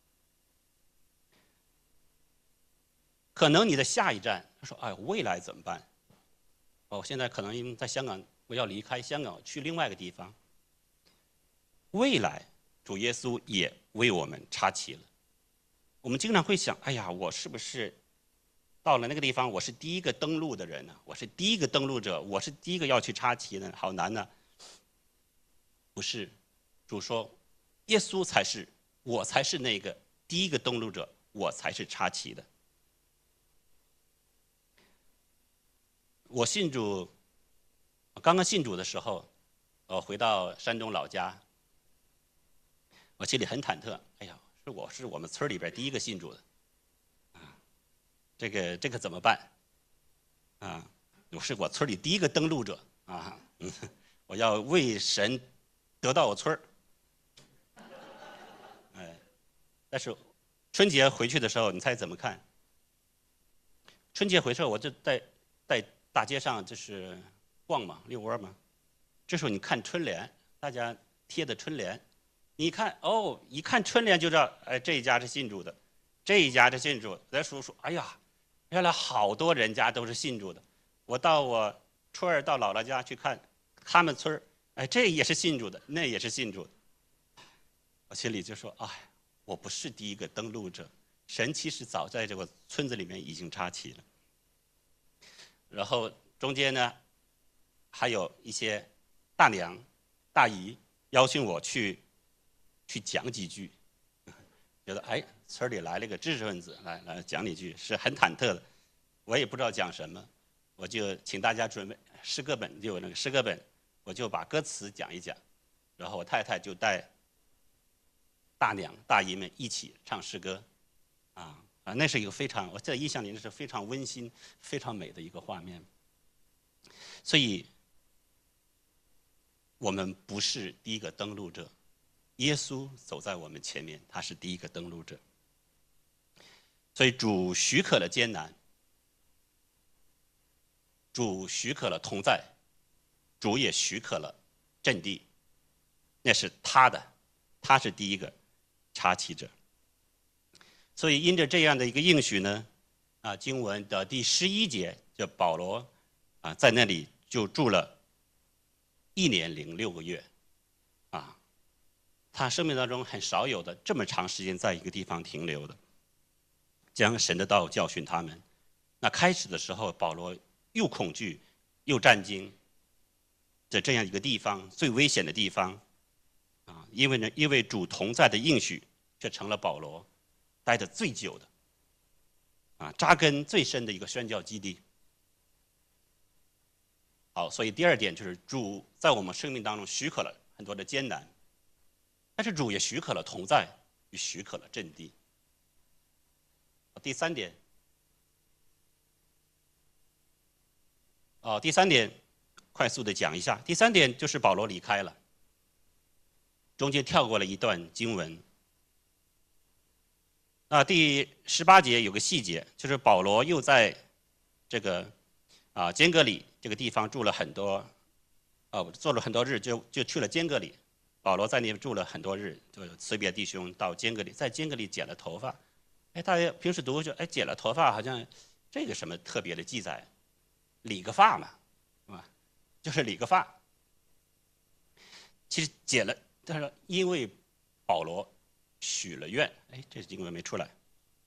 B: 可能你的下一站，他说：“哎，未来怎么办？哦，现在可能在香港，我要离开香港去另外一个地方。未来，主耶稣也为我们插旗了。我们经常会想：哎呀，我是不是到了那个地方，我是第一个登陆的人呢？我是第一个登陆者，我是第一个要去插旗的，好难呢。不是，主说，耶稣才是，我才是那个第一个登陆者，我才是插旗的。”我信主，刚刚信主的时候，我回到山东老家，我心里很忐忑。哎呀，是我是我们村里边第一个信主的，啊，这个这个怎么办？啊，我是我村里第一个登陆者啊，嗯，我要为神得到我村但是春节回去的时候，你猜怎么看？春节回去我就在在大街上就是逛嘛，遛弯嘛。这时候你看春联，大家贴的春联，你看哦，一看春联就知道，哎，这一家是信主的，这一家是信主的。再数数，哎呀，原来好多人家都是信主的。我到我初二到姥姥家去看，他们村儿，哎，这也是信主的，那也是信主的。我心里就说，哎，我不是第一个登陆者，神其实早在这个村子里面已经插旗了。然后中间呢，还有一些大娘、大姨邀请我去去讲几句，觉得哎，村里来了个知识分子，来来讲几句，是很忐忑的。我也不知道讲什么，我就请大家准备诗歌本，就有那个诗歌本，我就把歌词讲一讲，然后我太太就带大娘、大姨们一起唱诗歌，啊啊，那是一个非常，我在印象里那是非常温馨、非常美的一个画面。所以，我们不是第一个登陆者，耶稣走在我们前面，他是第一个登陆者。所以主许可了艰难，主许可了同在，主也许可了阵地，那是他的，他是第一个插旗者。所以因着这样的一个应许呢，啊，经文的第十一节，就保罗啊在那里就住了一年零六个月，啊，他生命当中很少有的这么长时间在一个地方停留的，将神的道教训他们。那开始的时候，保罗又恐惧又战惊，在这样一个地方，最危险的地方，啊，因为呢，因为主同在的应许，却成了保罗待得最久的，啊，扎根最深的一个宣教基地。好，所以第二点就是主在我们生命当中许可了很多的艰难，但是主也许可了同在，也许可了阵地。第三点，哦，第三点，快速的讲一下。第三点就是保罗离开了，中间跳过了一段经文。那第十八节有个细节，就是保罗又在这个啊坚革里这个地方住了很多，哦，做了很多日，就就去了坚革里。保罗在那边住了很多日，就辞别弟兄到坚革里，在坚革里剪了头发。哎，大家平时读就哎剪了头发，好像这个什么特别的记载？理个发嘛，是吧？就是理个发。其实剪了，但是因为保罗许了愿，哎，这经文没出来。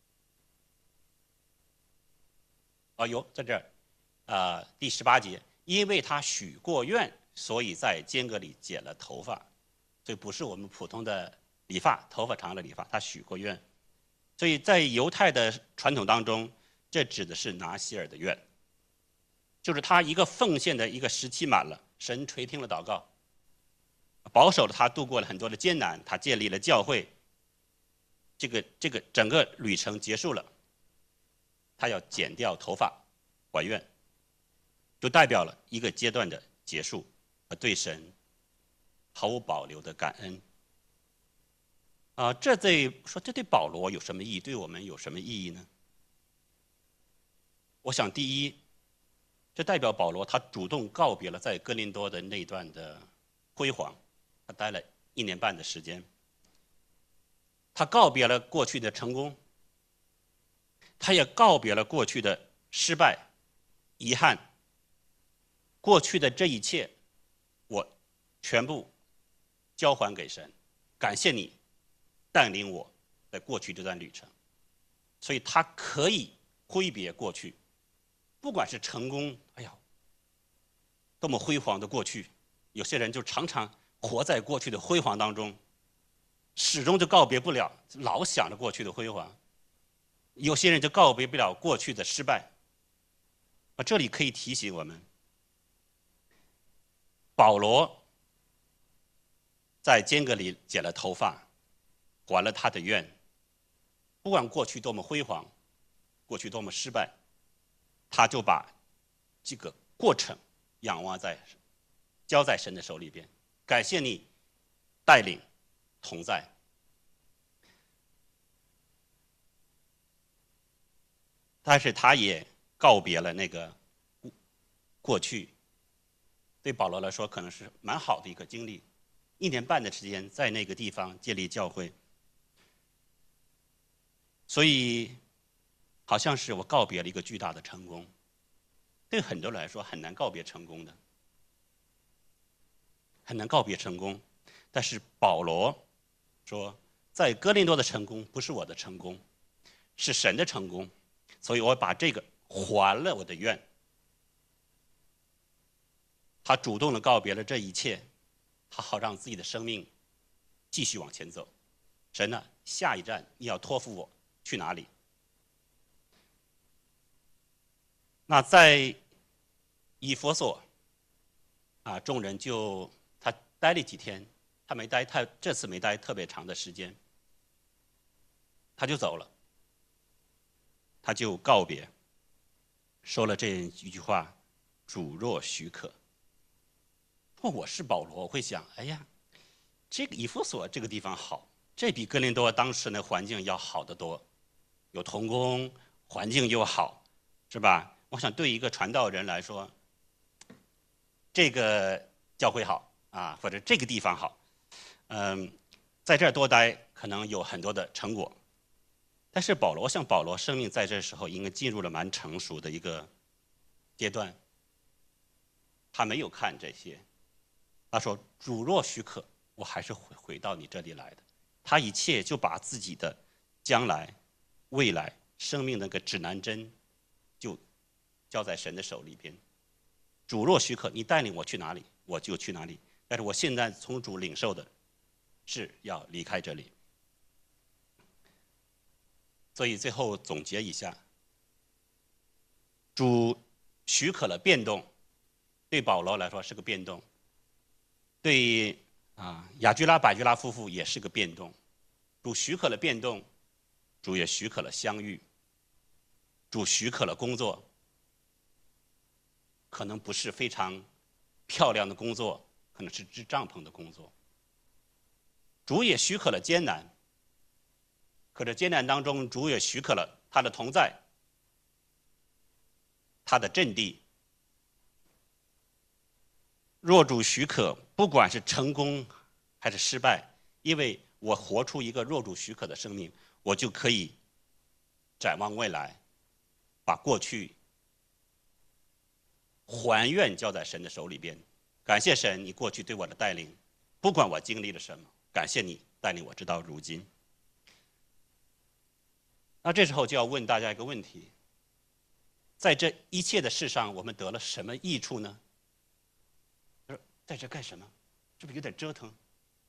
B: 哦，有在这儿，啊、呃，第十八节，因为他许过愿，所以在坚革里剪了头发，所以不是我们普通的理发，头发长的理发，他许过愿。所以在犹太的传统当中，这指的是拿西尔的愿，就是他一个奉献的一个时期满了，神垂听了祷告，保守了他度过了很多的艰难，他建立了教会，这个这个整个旅程结束了，他要剪掉头发还愿，就代表了一个阶段的结束和对神毫无保留的感恩。啊，这对说这对保罗有什么意义？对我们有什么意义呢？我想，第一，这代表保罗他主动告别了在哥林多的那段的辉煌，他待了一年半的时间，他告别了过去的成功，他也告别了过去的失败、遗憾，过去的这一切，我全部交还给神，感谢你带领我在过去这段旅程，所以他可以挥别过去，不管是成功，哎呀，多么辉煌的过去，有些人就常常活在过去的辉煌当中，始终就告别不了，老想着过去的辉煌。有些人就告别不了过去的失败。啊，这里可以提醒我们，保罗在坚革里剪了头发，还了他的愿。不管过去多么辉煌，过去多么失败，他就把这个过程仰望在交在神的手里边，感谢你带领同在。 但是他也告别了那个过去。对保罗来说，可能是蛮好的一个经历，一年半的时间在那个地方建立教会，所以好像是我告别了一个巨大的成功。对很多人来说很难告别成功的，很难告别成功。但是保罗说，在哥林多的成功不是我的成功，是神的成功，所以我把这个还了我的愿。他主动的告别了这一切，他好让自己的生命继续往前走。神呢，下一站你要托付我去哪里？那在以弗所啊，众人就他待了几天，他没待，他这次没待特别长的时间，他就走了，他就告别，说了这一句话：“主若许可。”哦，我是保罗，我会想，哎呀，这个以弗所这个地方好，这比哥林多当时那环境要好得多，有同工，环境又好，是吧？我想对一个传道人来说，这个教会好啊，或者这个地方好，嗯，在这儿多待可能有很多的成果。但是保罗，像保罗生命在这时候应该进入了蛮成熟的一个阶段，他没有看这些。他说：“主若许可，我还是回回到你这里来的。”他一切就把自己的将来、未来生命那个指南针，就交在神的手里边。主若许可，你带领我去哪里，我就去哪里。但是我现在从主领受的，是要离开这里。所以最后总结一下，主许可了变动，对保罗来说是个变动。对啊，雅居拉、百居拉夫妇也是个变动。主许可了变动，主也许可了相遇。主许可了工作，可能不是非常漂亮的工作，可能是支帐篷的工作。主也许可了艰难，可这艰难当中，主也许可了他的同在，他的阵地。若主许可，不管是成功还是失败，因为我活出一个若主许可的生命，我就可以展望未来，把过去还愿交在神的手里边。感谢神，你过去对我的带领，不管我经历了什么，感谢你带领我直到如今。那这时候就要问大家一个问题：在这一切的事上，我们得了什么益处呢？在这干什么？这不有点折腾？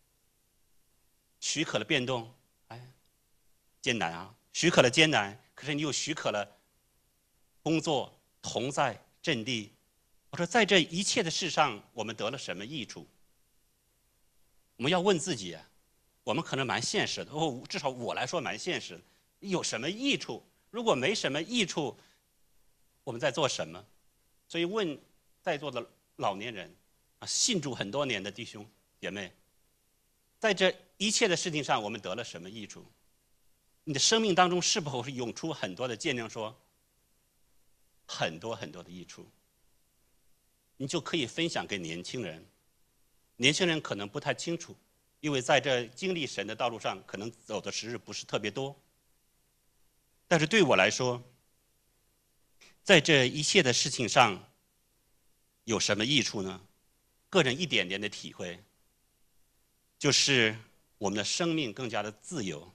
B: 许可了变动，哎，艰难啊！许可了艰难，可是你又许可了工作、同在、阵地。我说，在这一切的事上，我们得了什么益处？我们要问自己，我们可能蛮现实的，哦，至少我来说蛮现实的。有什么益处？如果没什么益处，我们在做什么？所以问在座的老年人啊，信主很多年的弟兄姐妹，在这一切的事情上，我们得了什么益处？你的生命当中是否是涌出很多的见证说，很多很多的益处？你就可以分享给年轻人。年轻人可能不太清楚，因为在这经历神的道路上，可能走的时日不是特别多。但是对我来说，在这一切的事情上，有什么益处呢？个人一点点的体会，就是我们的生命更加的自由，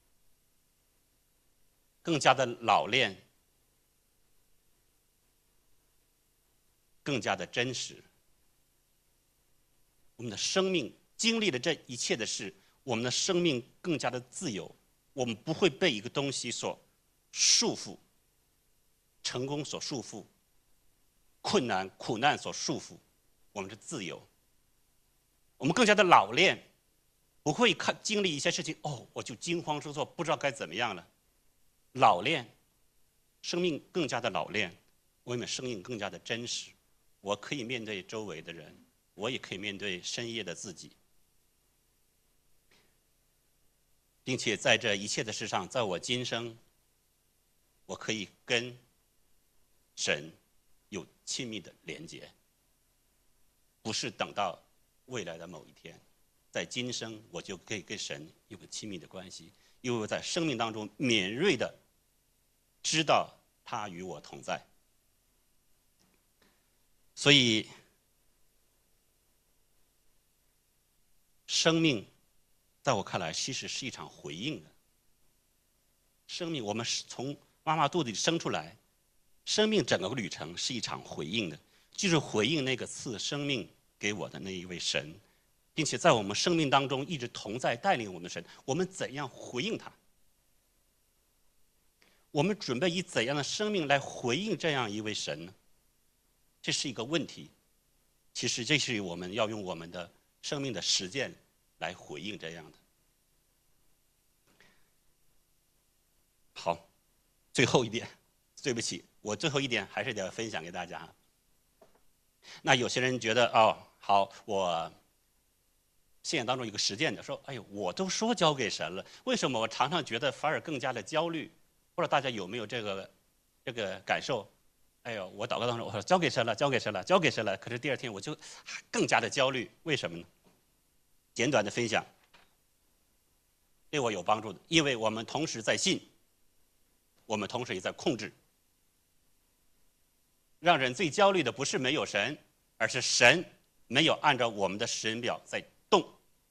B: 更加的老练，更加的真实。我们的生命经历了这一切的事，我们的生命更加的自由，我们不会被一个东西所束缚，成功所束缚，困难苦难所束缚，我们是自由。我们更加的老练，不会看经历一些事情，哦，我就惊慌失措，不知道该怎么样了。老练，生命更加的老练，我们生命更加的真实。我可以面对周围的人，我也可以面对深夜的自己，并且在这一切的事上，在我今生， 我可以跟神有亲密的连接，不是等到未来的某一天，在今生我就可以跟神有个亲密的关系，因为我在生命当中敏锐的知道他与我同在。所以生命在我看来其实是一场回应的。生命我们是从妈妈肚子里生出来，生命整个旅程是一场回应的，就是回应那个赐生命给我的那一位神，并且在我们生命当中一直同在带领我们的神，我们怎样回应他？我们准备以怎样的生命来回应这样一位神呢？这是一个问题。其实这是我们要用我们的生命的实践来回应这样的。好，最后一点，对不起，我最后一点还是得分享给大家。那有些人觉得哦，好，我信仰当中有个实践的，说，哎呦，我都说交给神了，为什么我常常觉得反而更加的焦虑？不知道大家有没有这个这个感受？哎呦，我祷告当中我说交给神了，交给神了，交给神了，可是第二天我就更加的焦虑，为什么呢？简短的分享，对我有帮助的，因为我们同时在信，我们同时也在控制。让人最焦虑的不是没有神，而是神没有按照我们的时间表在动。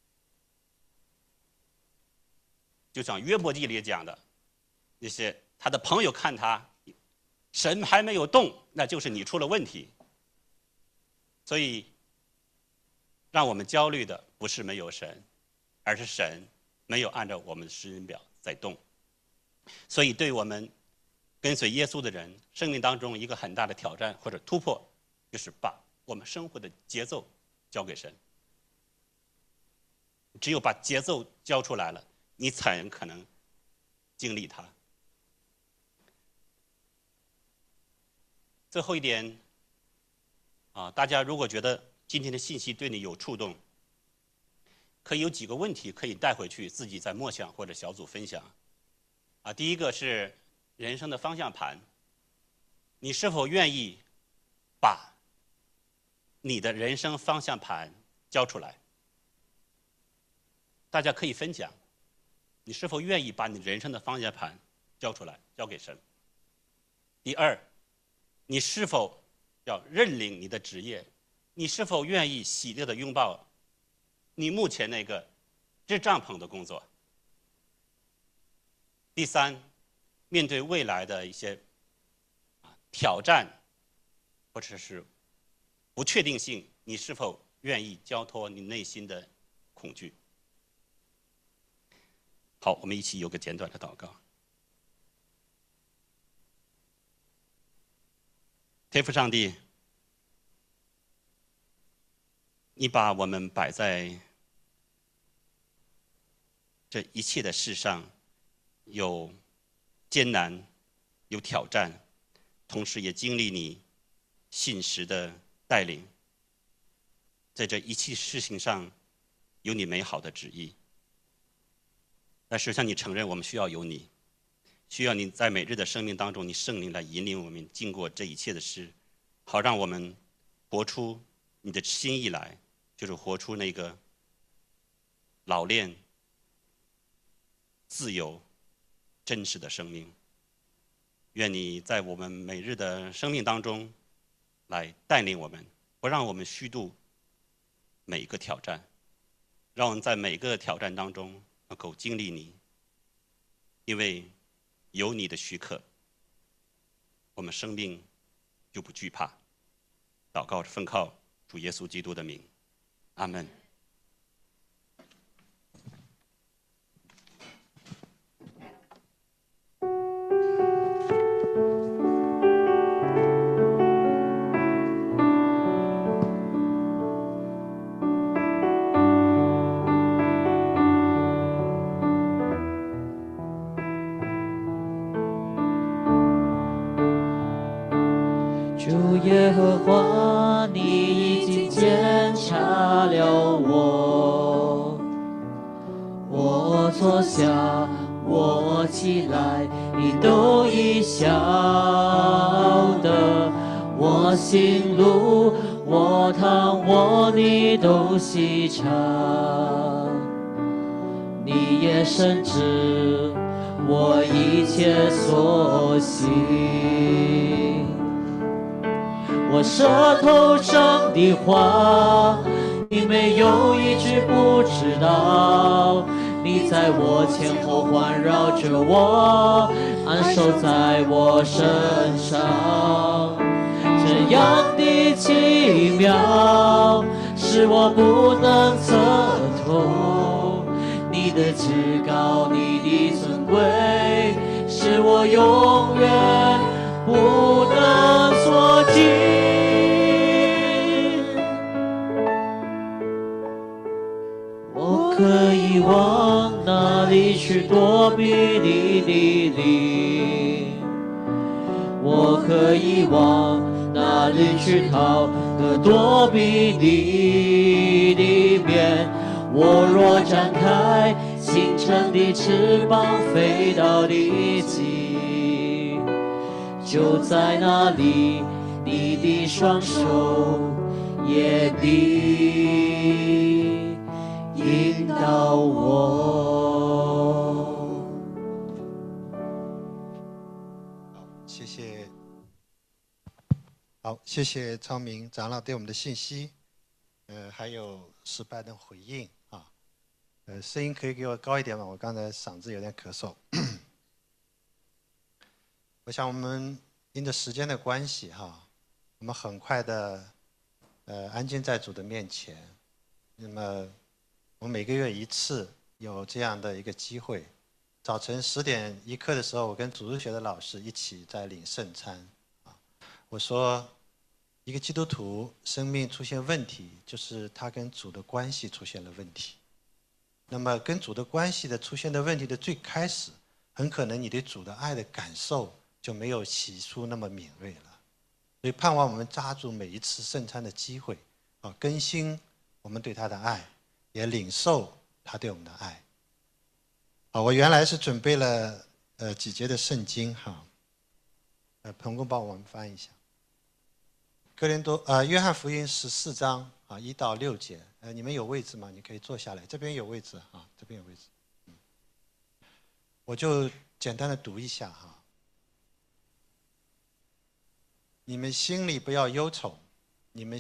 B: 就像约伯记里讲的，那些他的朋友看他，神还没有动，那就是你出了问题。所以，让我们焦虑的不是没有神，而是神没有按照我们的时间表在动。所以，对我们跟随耶稣的人，生命当中一个很大的挑战或者突破，就是把我们生活的节奏交给神。只有把节奏交出来了，你才有可能经历它。最后一点，啊，大家如果觉得今天的信息对你有触动，可以有几个问题可以带回去，自己在默想或者小组分享。啊，第一个是人生的方向盘，你是否愿意把你的人生方向盘交出来？大家可以分享，你是否愿意把你人生的方向盘交出来，交给神？第二，你是否要认领你的职业？你是否愿意喜乐地拥抱你目前那个支帐篷的工作？第三，面对未来的一些挑战或者是不确定性，你是否愿意交托你内心的恐惧？好，我们一起有个简短的祷告。天父上帝，你把我们摆在这一切的事上，有艰难，有挑战，同时也经历你信实的带领。在这一切事情上，有你美好的旨意。但是向你承认，我们需要有你，需要你在每日的生命当中，你圣灵来引领我们经过这一切的事，好让我们活出你的心意来，就是活出那个老练、自由、真实的生命。愿你在我们每日的生命当中来带领我们，不让我们虚度每一个挑战，让我们在每个挑战当中能够经历你，因为有你的许可，我们生命就不惧怕。祷告奉靠主耶稣基督的名，阿们。
C: 主耶和华，你已经检查了我，我坐下，我起来， 你都已晓得。我行路，我躺卧，你都细察。你也深知我一切所行。我舌头上的话，你没有一句不知道。你在我前后环绕着我，安守在我身上。这样的奇妙，使我不能测透。你的至高，你的尊贵，使我永远不能所及。我可以往哪里去躲避你的灵？我可以往哪里去逃得躲避你的面？我若展开清晨的翅膀，飞到地极，就在那里，你的双手也必引导我。
D: 谢谢。好，谢谢昌明长老对我们的信息，呃，还有失败的回应啊。呃，声音可以给我高一点吗？我刚才嗓子有点咳嗽。我想我们因着时间的关系哈，我们很快的呃安静在主的面前。那么我们每个月一次有这样的一个机会，早晨十点一刻的时候，我跟主日学的老师一起在领圣餐啊。我说，一个基督徒生命出现问题，就是他跟主的关系出现了问题。那么跟主的关系的出现的问题的最开始，很可能你对主的爱的感受就没有起初那么敏锐了。所以盼望我们抓住每一次圣餐的机会啊，更新我们对他的爱，也领受他对我们的爱。啊，我原来是准备了呃几节的圣经哈，呃，彭工帮我们翻一下。哥林多呃约翰福音十四章啊一到六节，呃，你们有位置吗？你可以坐下来，这边有位置啊，这边有位置。嗯，我就简单的读一下哈。你们心里不要忧愁，你们